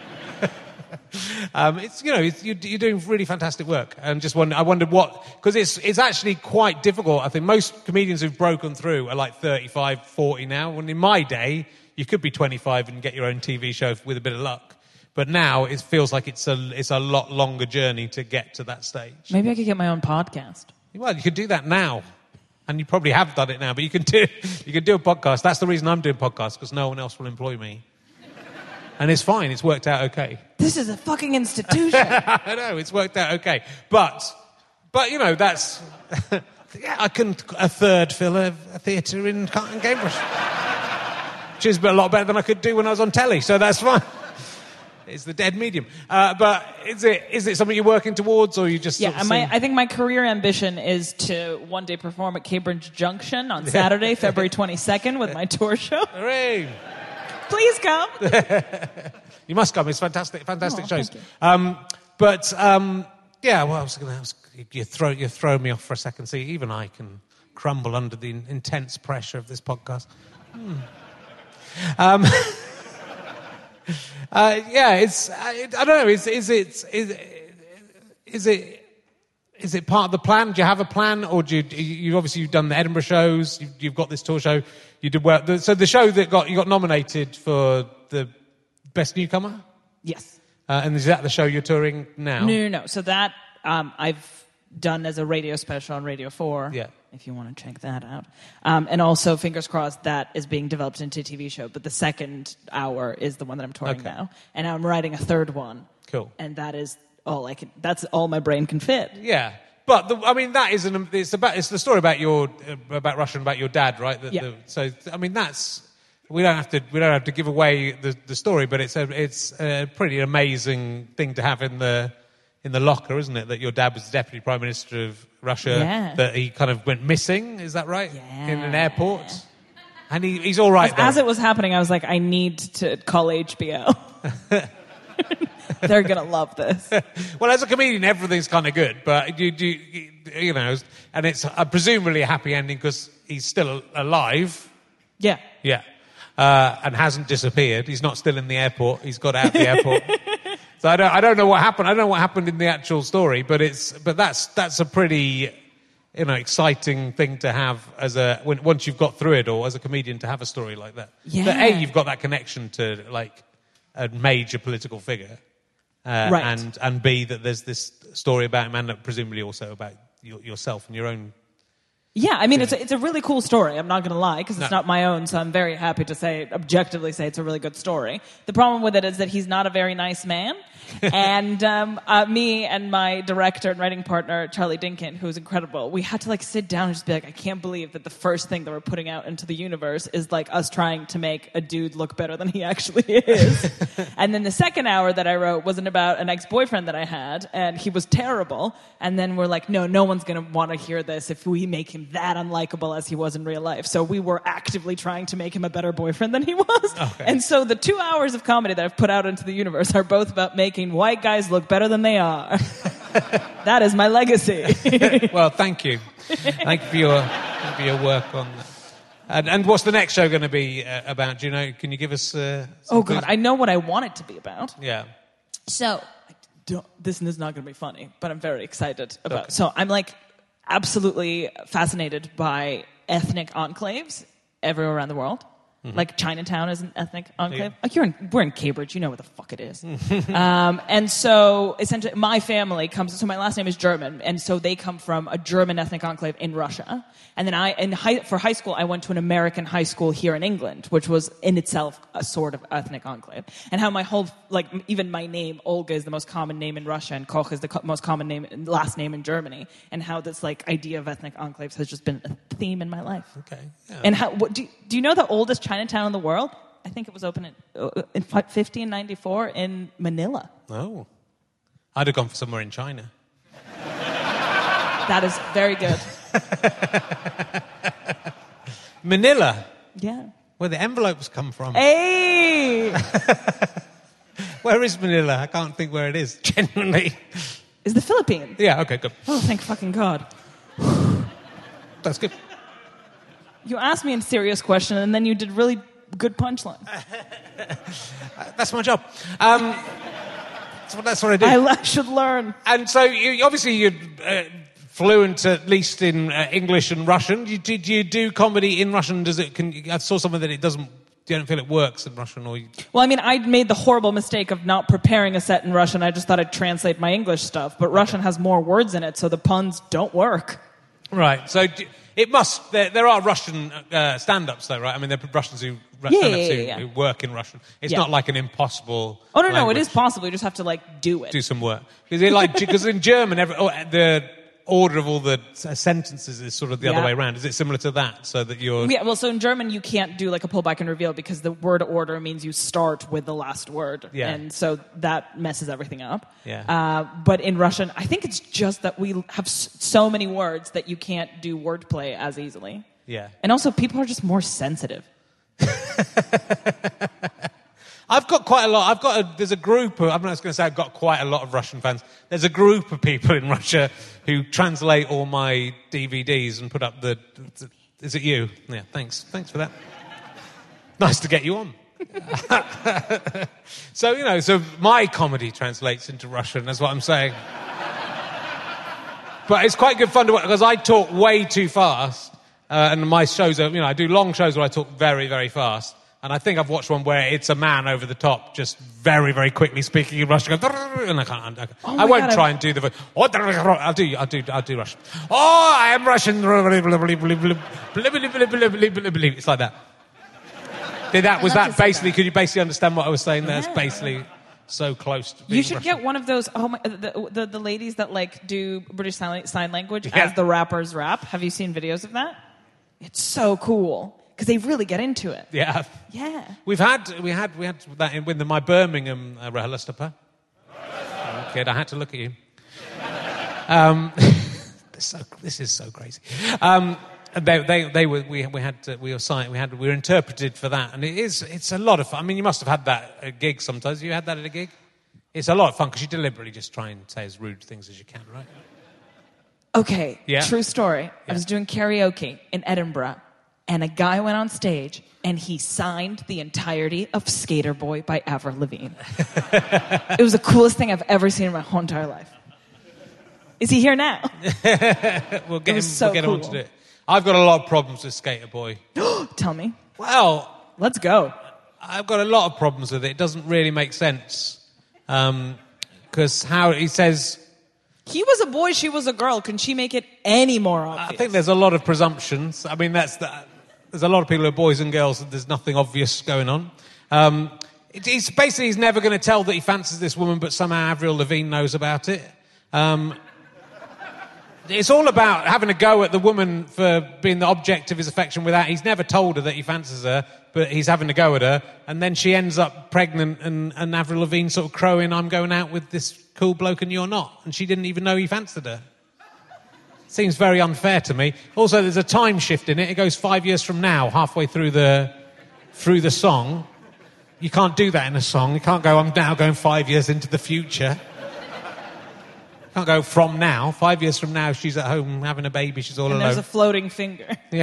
You're doing really fantastic work, and I wondered what, because it's actually quite difficult. I think most comedians who've broken through are like 35, 40 now. When in my day, you could be 25 and get your own TV show with a bit of luck. But now it feels like it's a lot longer journey to get to that stage. Maybe I could get my own podcast. Well, you could do that now, and you probably have done it now. But you can do a podcast. That's the reason I'm doing podcasts, because no one else will employ me, and it's fine. It's worked out okay. This is a fucking institution. I know it's worked out okay, but that's I can a third fill a theatre in Cambridge, which is a lot better than I could do when I was on telly. So that's fine. It's the dead medium. But is it something you're working towards, or you just... Yeah, I think my career ambition is to one day perform at Cambridge Junction on Saturday, February 22nd, with my tour show. Hooray! Please come. You must come. It's fantastic shows. Thank You throw me off for a second. See, even I can crumble under the intense pressure of this podcast. I don't know. Is it part of the plan? Do you have a plan, or do you've done the Edinburgh shows? You've got this tour show. You did well. So the show that you got nominated for the best newcomer. Yes. And is that the show you're touring now? No. So that I've done as a radio special on Radio 4. Yeah. If you want to check that out. And also, fingers crossed, that is being developed into a TV show. But the second hour is the one that I'm touring now. And I'm writing a third one. Cool. And that is all that's all my brain can fit. Yeah. But that is it's the story about about Russia and about your dad, right? So that's we don't have to give away the story, but it's a pretty amazing thing to have in the locker, isn't it? That your dad was the Deputy Prime Minister of Russia, that he kind of went missing, is that right? Yeah. In an airport? And he's all right, As it was happening, I was like, I need to call HBO. They're going to love this. Well, as a comedian, everything's kind of good, but you know, and it's presumably a happy ending because he's still alive. Yeah. Yeah. And hasn't disappeared. He's not still in the airport. He's got out of the airport. So I don't know what happened. I don't know what happened in the actual story, but that's a pretty, you know, exciting thing to have once you've got through it, or as a comedian to have a story like that. Yeah. That you've got that connection to like a major political figure, right. and B, that there's this story about him, and presumably also about yourself and your own. Yeah, I mean, it's a really cool story. I'm not going to lie, because it's not my own, so I'm very happy to objectively say it's a really good story. The problem with it is that he's not a very nice man. And me and my director and writing partner, Charlie Dinkin, who's incredible, we had to sit down and just be like, I can't believe that the first thing that we're putting out into the universe is us trying to make a dude look better than he actually is. And then the second hour that I wrote wasn't about an ex-boyfriend that I had, and he was terrible. And then we're like, no one's going to want to hear this if we make him that unlikable as he was in real life. So we were actively trying to make him a better boyfriend than he was. Okay. And so the 2 hours of comedy that I've put out into the universe are both about making white guys look better than they are. That is my legacy. Well, thank you. Thank you for your work on that. And what's the next show going to be about? Do you know? Can you give us? Oh God, I know what I want it to be about. Yeah. So this is not going to be funny, but I'm very excited about. Okay. So I'm absolutely fascinated by ethnic enclaves everywhere around the world. Mm-hmm. Like Chinatown is an ethnic enclave. Yeah. We're in Cambridge. You know what the fuck it is. And so essentially my family so my last name is German, and so they come from a German ethnic enclave in Russia. And then for high school, I went to an American high school here in England, which was in itself a sort of ethnic enclave. And how my whole, even my name, Olga, is the most common name in Russia, and Koch is the most common last name in Germany. And how this idea of ethnic enclaves has just been a theme in my life. Okay. Yeah. And do you know the oldest Chinatown in the world? I think it was opened in 1594 in Manila. Oh. I'd have gone for somewhere in China. That is very good. Manila? Yeah. Where the envelopes come from. Hey! Where is Manila? I can't think where it is, genuinely. Is the Philippines. Yeah, okay, good. Oh, thank fucking God. That's good. You asked me a serious question, and then you did really good punchline. That's my job. That's what I do. I should learn. And so, you're fluent, at least in English and Russian. Did you do comedy in Russian? I saw something that it doesn't. You don't feel it works in Russian, or? Well, I mean, I made the horrible mistake of not preparing a set in Russian. I just thought I'd translate my English stuff, but Russian has more words in it, so the puns don't work. Right. So it must. There are Russian stand-ups, though, right? I mean, there are Russians who who work in Russian. It's not like an impossible. Oh no, language. It is possible. You just have to do it. Do some work because in German, the order of all the sentences is sort of the other way around. Is it similar to that? So that you're... Yeah, well, so in German, you can't do a pull back and reveal because the word order means you start with the last word. Yeah. And so that messes everything up. Yeah. But in Russian, I think it's just that we have so many words that you can't do wordplay as easily. Yeah. And also, people are just more sensitive. I've got quite a lot. There's a group of, I'm not going to say I've got quite a lot of Russian fans. There's a group of people in Russia who translate all my DVDs and put up is it you? Yeah, thanks for that. Nice to get you on. So my comedy translates into Russian, that's what I'm saying. But it's quite good fun to watch because I talk way too fast. And my shows are, I do long shows where I talk very, very fast. And I think I've watched one where it's a man over the top, just very, very quickly speaking in Russian, and I can't. I won't try and do the voice. I'll do Russian. Oh, I am Russian. It's like that. Could you basically understand what I was saying there? It's basically so close to being You should Russian. get one of those, the ladies that like do British Sign Language as the rappers rap. Have you seen videos of that? It's so cool. Because they really get into it. Yeah. Yeah. We had that in with my Birmingham Rahalastupa. Kid, I had to look at you. This is so crazy. We were interpreted for that, and it's a lot of fun. I mean, you must have had that at a gig sometimes. You had that at a gig? It's a lot of fun because you deliberately just try and say as rude things as you can, right? Okay. Yeah. True story. Yeah. I was doing karaoke in Edinburgh. And a guy went on stage, and he signed the entirety of Skater Boy by Avril Lavigne. It was the coolest thing I've ever seen in my whole entire life. Is he here now? We'll get him onto it. I've got a lot of problems with Skater Boy. Tell me. Well, let's go. I've got a lot of problems with it. It doesn't really make sense. Because how he says... He was a boy, she was a girl. Can she make it any more obvious? I think there's a lot of presumptions. I mean, there's a lot of people who are boys and girls, and there's nothing obvious going on. He's never going to tell that he fancies this woman, but somehow Avril Lavigne knows about it. It's all about having a go at the woman for being the object of his affection without... He's never told her that he fancies her, but he's having a go at her, and then she ends up pregnant, and Avril Lavigne sort of crowing, I'm going out with this cool bloke and you're not, and she didn't even know he fancied her. Seems very unfair to me. Also, there's a time shift in it. It goes 5 years from now, halfway through the song. You can't do that in a song. You can't go, I'm now going 5 years into the future. You can't go from now. 5 years from now, she's at home having a baby. She's all alone. And there's a floating finger. Yeah.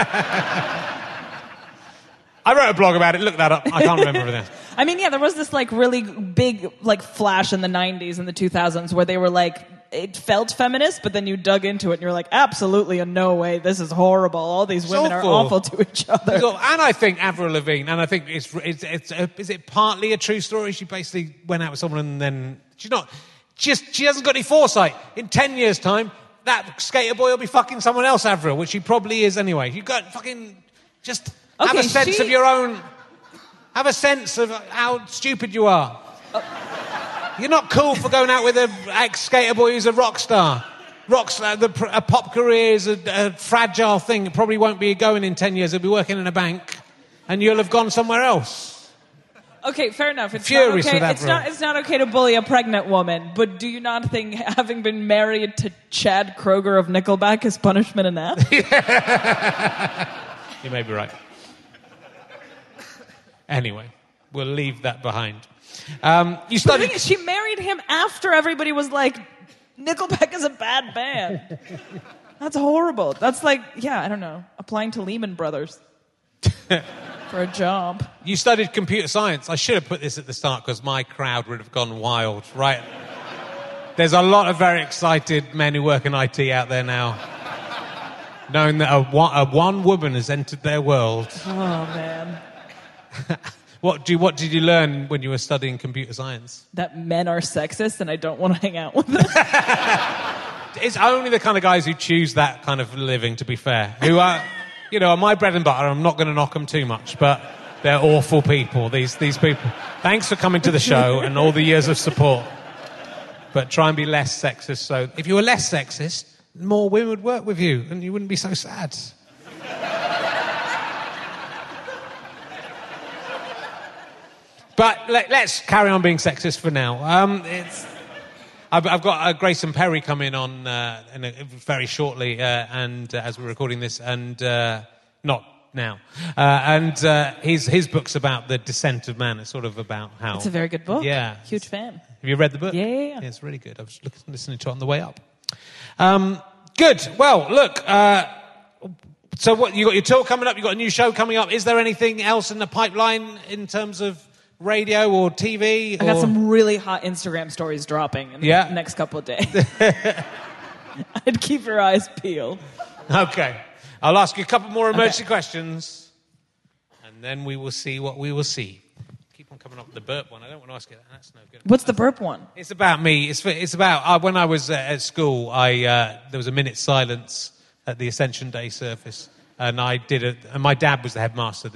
I wrote a blog about it. Look that up. I can't remember everything. I mean, yeah, there was this like really big like flash in the 90s and the 2000s where they were like, it felt feminist, but then you dug into it and you're like, absolutely in no way, this is horrible. All these women are awful to each other. And I think Avril Lavigne, and I think is it partly a true story? She basically went out with someone and then she hasn't got any foresight. In 10 years' time, that Skater Boy will be fucking someone else, Avril, which he probably is anyway. You've got fucking just have a sense of your own. Have a sense of how stupid you are. You're not cool for going out with an ex-skater boy who's a rock star. A pop career is a fragile thing. It probably won't be going in 10 years. He'll be working in a bank, and you'll have gone somewhere else. Okay, fair enough. It's Furious not okay. with Avril. It's not okay to bully a pregnant woman, but do you not think having been married to Chad Kroeger of Nickelback is punishment enough? You may be right. Anyway, we'll leave that behind. The thing is, she married him after everybody was like, Nickelback is a bad band. That's horrible. That's like, I don't know, applying to Lehman Brothers for a job. You studied computer science. I should have put this at the start because my crowd would have gone wild, right? There's a lot of very excited men who work in IT out there now, knowing that a one woman has entered their world. Oh, man. What did you learn when you were studying computer science? That men are sexist and I don't want to hang out with them. It's only the kind of guys who choose that kind of living, to be fair, who are, are my bread and butter. I'm not going to knock them too much, but they're awful people, these people. Thanks for coming to the show and all the years of support. But try and be less sexist. So if you were less sexist, more women would work with you and you wouldn't be so sad. But let's carry on being sexist for now. I've got Grayson Perry coming on very shortly, and as we're recording this, and not now. His book's about the descent of man. It's sort of about how... It's a very good book. Yeah. Huge fan. Have you read the book? Yeah. It's really good. I was listening to it on the way up. Good. Well, look... so what, you got your tour coming up, you got a new show coming up. Is there anything else in the pipeline in terms of radio or TV? I got some really hot Instagram stories dropping in the next couple of days. I'd keep your eyes peeled. Okay. I'll ask you a couple more emergency questions. And And then we will see what we will see. Keep on coming up with the burp one. I don't want to ask you that. That's no good. What's the burp one? It's about me. It's about when I was at school. There was a minute's silence at the Ascension Day service, and I did it. And my dad was the headmaster.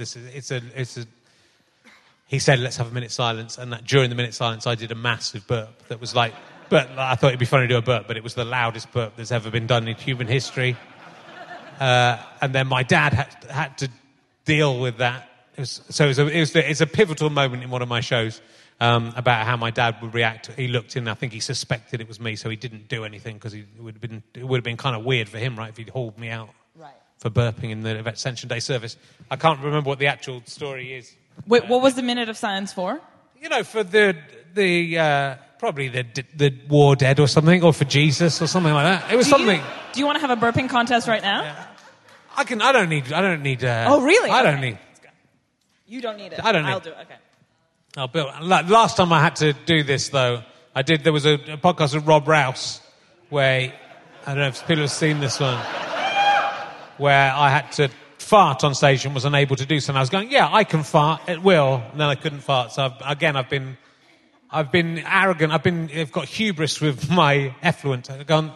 He said, "Let's have a minute's silence." And during the minute's silence, I did a massive burp that was like. But I thought it'd be funny to do a burp, but it was the loudest burp that's ever been done in human history. And then my dad had to deal with that. It's a pivotal moment in one of my shows about how my dad would react. He looked in, I think he suspected it was me, so he didn't do anything because it would have been kind of weird for him, right, if he'd hauled me out for burping in the Ascension Day service. I can't remember what the actual story is. Wait, what was the minute of silence for? You know, for the probably the war dead or something, or for Jesus or something like that. It was something. Do you want to have a burping contest right now? Yeah. I don't need. Oh, really? I don't need. You don't need it. I don't need. I'll do it. Okay. I'll build. Last time I had to do this though, there was a podcast with Rob Rouse where I don't know if people have seen this one, where I had to fart on stage and was unable to do so. And I was going, yeah, I can fart at will, and then I couldn't fart. So I've been arrogant. I've got hubris with my effluent. I've gone.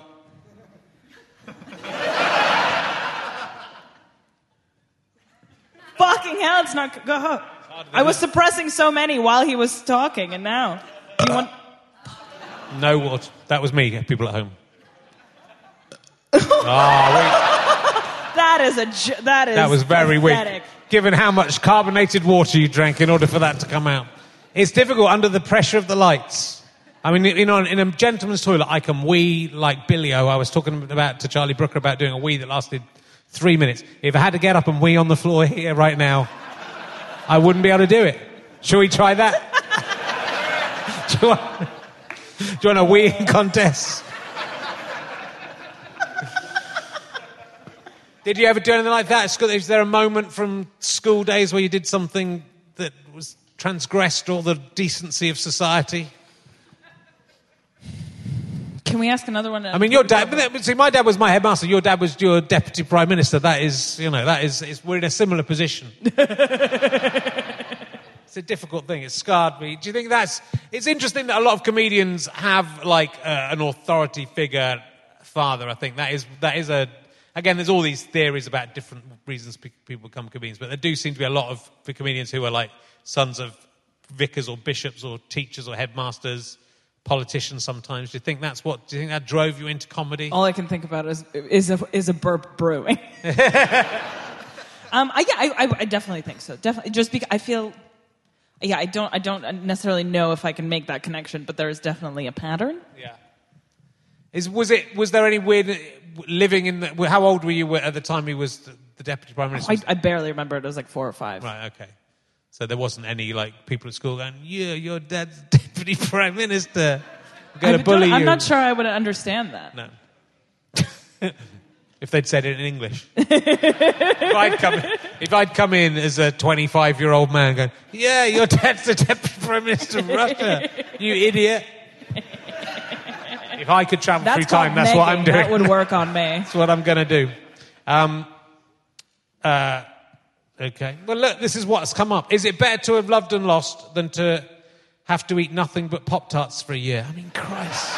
Fucking hell, it's not... Go. I was suppressing so many while he was talking, and now... Do you want... No water. That was me, people at home. That was very pathetic. weak. Given how much carbonated water you drank in order for that to come out. It's difficult under the pressure of the lights. I mean, in a gentleman's toilet, I can wee like Billy-O. I was talking to Charlie Brooker about doing a wee that lasted 3 minutes. If I had to get up and wee on the floor here right now, I wouldn't be able to do it. Shall we try that? do you want a weeing contest? Did you ever do anything like that at school? Is there a moment from school days where you did something that was transgressed all the decency of society? Can we ask another one? I mean, your dad... See, my dad was my headmaster. Your dad was your deputy prime minister. We're in a similar position. It's a difficult thing. It's scarred me. Do you think it's interesting that a lot of comedians have, like, an authority figure father, I think. That is again, there's all these theories about different reasons people become comedians, but there do seem to be a lot of comedians who are, like, sons of vicars or bishops or teachers or headmasters, politicians sometimes. Do you think that drove you into comedy? All I can think about is a burp brewing. I definitely think so. Definitely, just because I feel, I don't necessarily know if I can make that connection, but there is definitely a pattern. Yeah. Was there any weird living in the? How old were you at the time he was the deputy prime minister? I barely remember. It was like 4 or 5. Right. Okay. So there wasn't any, like, people at school going, yeah, your dad's deputy prime minister. I'm going to bully you. I'm not sure I would understand that. No. If they'd said it in English. If I'd come in as a 25-year-old man going, yeah, your dad's the deputy prime minister of Russia, you idiot. If I could travel through time, that's what I'm doing. That would work on me. That's what I'm going to do. Okay. Well, look, this is what's come up. Is it better to have loved and lost than to have to eat nothing but Pop-Tarts for a year? I mean, Christ.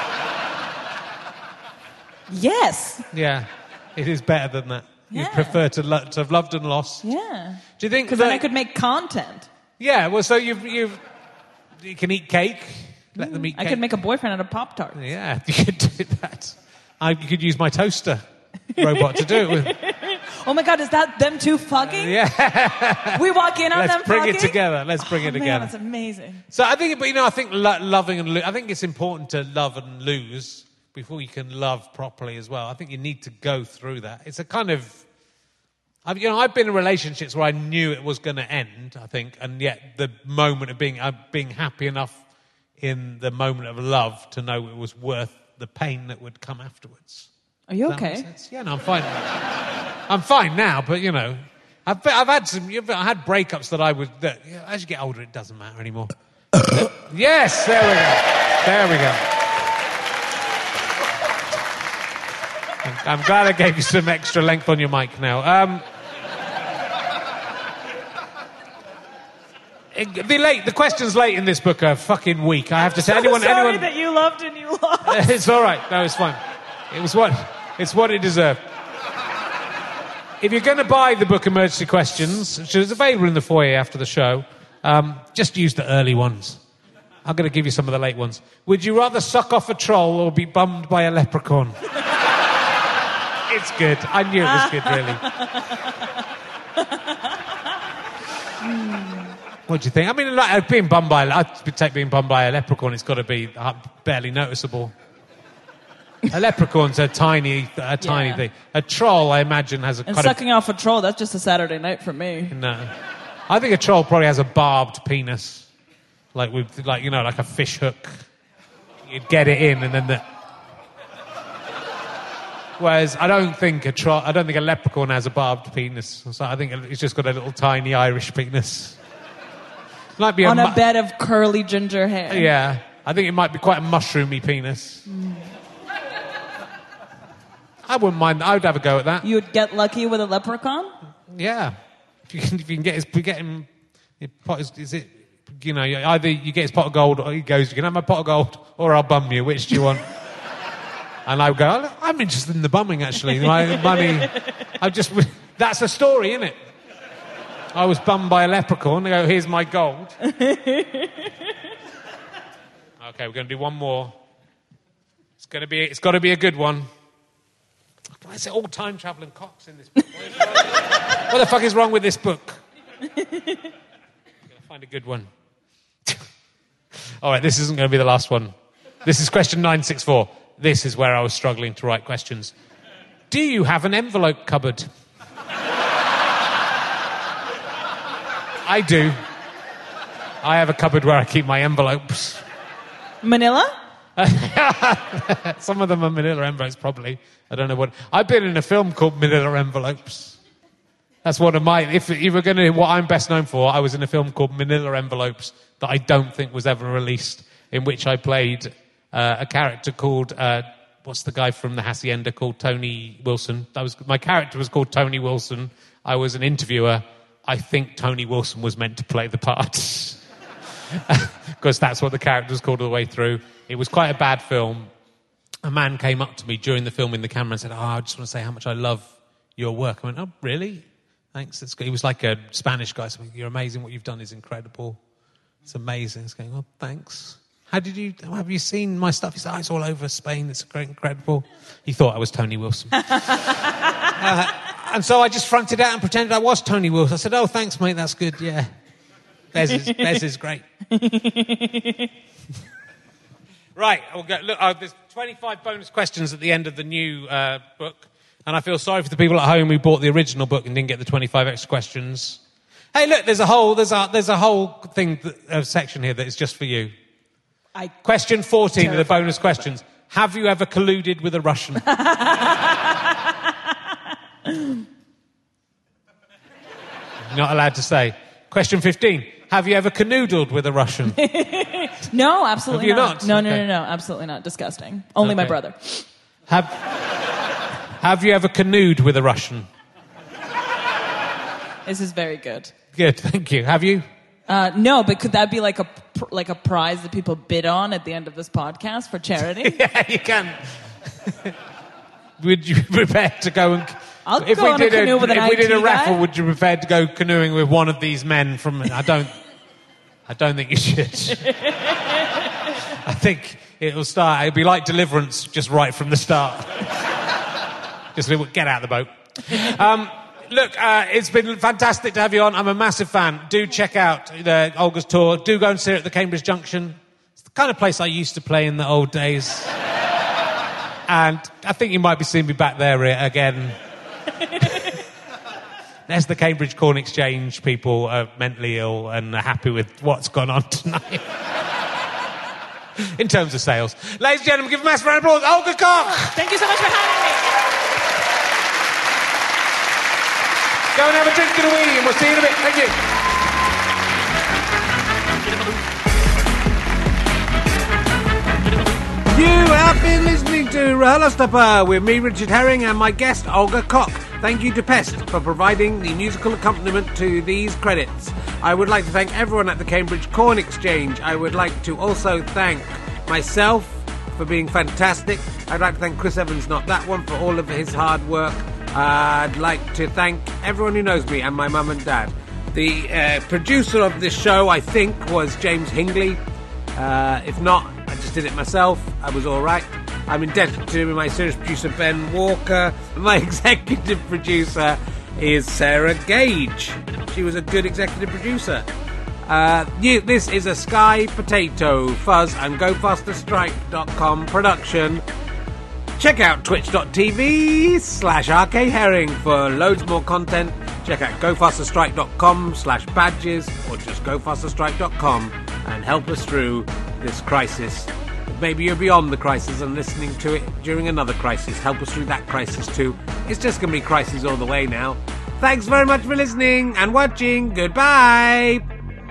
Yes. Yeah, it is better than that. Yeah. You prefer to have loved and lost. Yeah. Do you think? Because then I could make content. Yeah. Well, so you can eat cake. Let them eat cake. I could make a boyfriend out of Pop-Tarts. Yeah, you could do that. You could use my toaster robot to do it with. Oh my God, is that them two fucking? Yeah. We walk in on them fucking? Let's bring it together. Let's bring it together. Man, that's amazing. So I think, I think loving and I think it's important to love and lose before you can love properly as well. I think you need to go through that. It's a kind of, I've been in relationships where I knew it was going to end, I think, and yet the moment of being happy enough in the moment of love to know it was worth the pain that would come afterwards. Are you okay? Yeah, no, I'm fine. I'm fine now, but I've had breakups that as you get older, it doesn't matter anymore. Yes, there we go. I'm glad I gave you some extra length on your mic now. The questions late in this book are fucking weak. I have to say, anyone that you loved and you lost. It's all right. No, it's fine. It's what it deserved. If you're going to buy the book Emergency Questions, which is available in the foyer after the show, just use the early ones. I'm going to give you some of the late ones. Would you rather suck off a troll or be bummed by a leprechaun? It's good. I knew it was good, really. What do you think? I mean, like, I'd take being bummed by a leprechaun. It's got to be barely noticeable. A leprechaun's a tiny thing. A troll, I imagine, has a and sucking off a troll, that's just a Saturday night for me. No. I think a troll probably has a barbed penis. Like a fish hook. You'd get it in and then Whereas I don't think a leprechaun has a barbed penis. So I think it's just got a little tiny Irish penis. It might be on a bed of curly ginger hair. Yeah. I think it might be quite a mushroomy penis. I wouldn't mind. I would have a go at that. You'd get lucky with a leprechaun? Yeah. If you can get him... Is it... You know, either you get his pot of gold or he goes, you can have my pot of gold or I'll bum you. Which do you want? And I would go, I'm interested in the bumming, actually. My money... That's a story, isn't it? I was bummed by a leprechaun. I go, here's my gold. Okay, we're going to do one more. It's got to be a good one. Why is it all time-travelling cocks in this book? What the fuck is wrong with this book? I'm going to find a good one. All right, this isn't going to be the last one. This is question 964. This is where I was struggling to write questions. Do you have an envelope cupboard? I do. I have a cupboard where I keep my envelopes. Manila? Some of them are manila envelopes, probably. I don't know what... I've been in a film called Manila Envelopes. That's one of my... If you were going to... What I'm best known for, I was in a film called Manila Envelopes that I don't think was ever released, in which I played a character called... what's the guy from the Hacienda called? Tony Wilson. My character was called Tony Wilson. I was an interviewer. I think Tony Wilson was meant to play the part. Because that's what the character was called all the way through. It was quite a bad film. A man came up to me during the filming the camera and said, I just want to say how much I love your work. I went, oh, really? Thanks. That's good. He was like a Spanish guy. So you're amazing. What you've done is incredible. It's amazing. It's going, oh, thanks. Have you seen my stuff? He said, it's all over Spain. It's incredible. He thought I was Tony Wilson. And so I just fronted out and pretended I was Tony Wilson. I said, oh, thanks, mate. That's good. Yeah. Bez is great. Right. There's 25 bonus questions at the end of the new book. And I feel sorry for the people at home who bought the original book and didn't get the 25 extra questions. Hey, look, there's a whole thing, a section here that is just for you. Question 14 of the bonus questions. Have you ever colluded with a Russian? Not allowed to say. Question 15. Have you ever canoodled with a Russian? No, absolutely not. No, absolutely not. Disgusting. Only my brother. Have you ever canoed with a Russian? This is very good. Good, thank you. Have you? No, but could that be like a prize that people bid on at the end of this podcast for charity? Yeah, you can. Would you be prepared to go and... I'll go on a canoe with an IT guy. If we did a raffle, would you be prepared to go canoeing with one of these men from... I don't think you should. I think it'll be like Deliverance just right from the start. Just get out of the boat. Look, it's been fantastic to have you on. I'm a massive fan. Do check out Olga's tour. Do go and see her at the Cambridge Junction. It's the kind of place I used to play in the old days. And I think you might be seeing me back there again. There's the Cambridge Corn Exchange. People are mentally ill and are happy with what's gone on tonight. In terms of sales. Ladies and gentlemen, give a massive round of applause. Olga Koch! Thank you so much for having me. Go and have a drink and a wee, and we'll see you in a bit. Thank you. You have been listening to RHLSTP with me, Richard Herring, and my guest, Olga Koch. Thank you to Pest for providing the musical accompaniment to these credits. I would like to thank everyone at the Cambridge Corn Exchange. I would like to also thank myself for being fantastic. I'd like to thank Chris Evans, not that one, for all of his hard work. I'd like to thank everyone who knows me and my mum and dad. The producer of this show, I think, was James Hingley. If not, I just did it myself. I was all right. I'm indebted to my serious producer, Ben Walker. My executive producer is Sarah Gage. She was a good executive producer. This is a Sky Potato Fuzz and GoFasterStripe.com production. Check out twitch.tv/RKHerring for loads more content. Check out GoFasterStrike.com/badges or just GoFasterStrike.com and help us through this crisis. Maybe you're beyond the crisis and listening to it during another crisis. Help us through that crisis too. It's just going to be crisis all the way now. Thanks very much for listening and watching. Goodbye.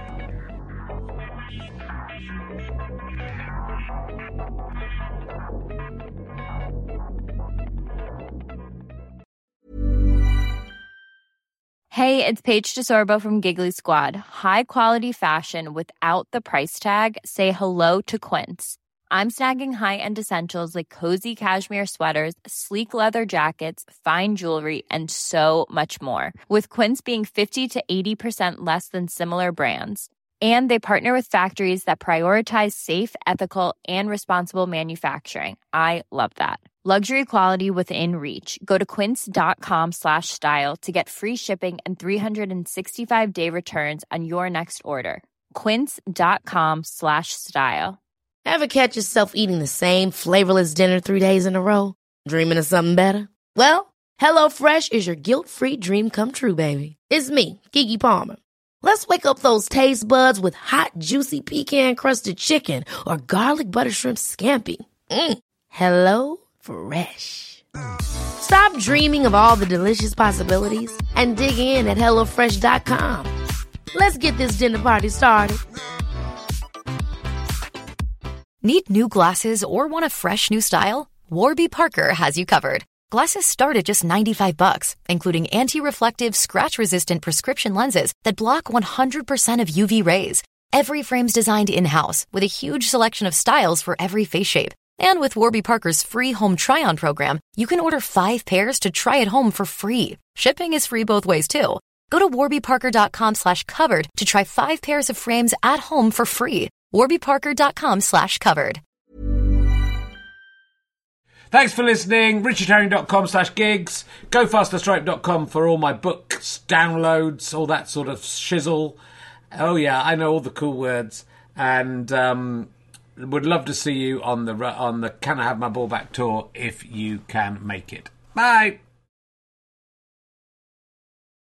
Hey, it's Paige DeSorbo from Giggly Squad. High quality fashion without the price tag. Say hello to Quince. I'm snagging high-end essentials like cozy cashmere sweaters, sleek leather jackets, fine jewelry, and so much more. With Quince being 50 to 80% less than similar brands. And they partner with factories that prioritize safe, ethical, and responsible manufacturing. I love that. Luxury quality within reach. Go to quince.com/style to get free shipping and 365-day returns on your next order. Quince.com/style. Ever catch yourself eating the same flavorless dinner 3 days in a row? Dreaming of something better? Well, HelloFresh is your guilt-free dream come true, baby. It's me, Keke Palmer. Let's wake up those taste buds with hot, juicy pecan-crusted chicken or garlic butter shrimp scampi. HelloFresh. Stop dreaming of all the delicious possibilities and dig in at HelloFresh.com. Let's get this dinner party started. Need new glasses or want a fresh new style? Warby Parker has you covered. Glasses start at just $95, including anti-reflective, scratch-resistant prescription lenses that block 100% of UV rays. Every frame's designed in-house with a huge selection of styles for every face shape. And with Warby Parker's free home try-on program, you can order 5 pairs to try at home for free. Shipping is free both ways, too. Go to warbyparker.com/covered to try 5 pairs of frames at home for free. warbyparker.com/covered. Thanks for listening. richardherring.com/gigs. GoFasterStripe.com for all my books, downloads, all that sort of shizzle. Oh yeah, I know all the cool words. And would love to see you on the Can I Have My Ball Back tour if you can make it. Bye.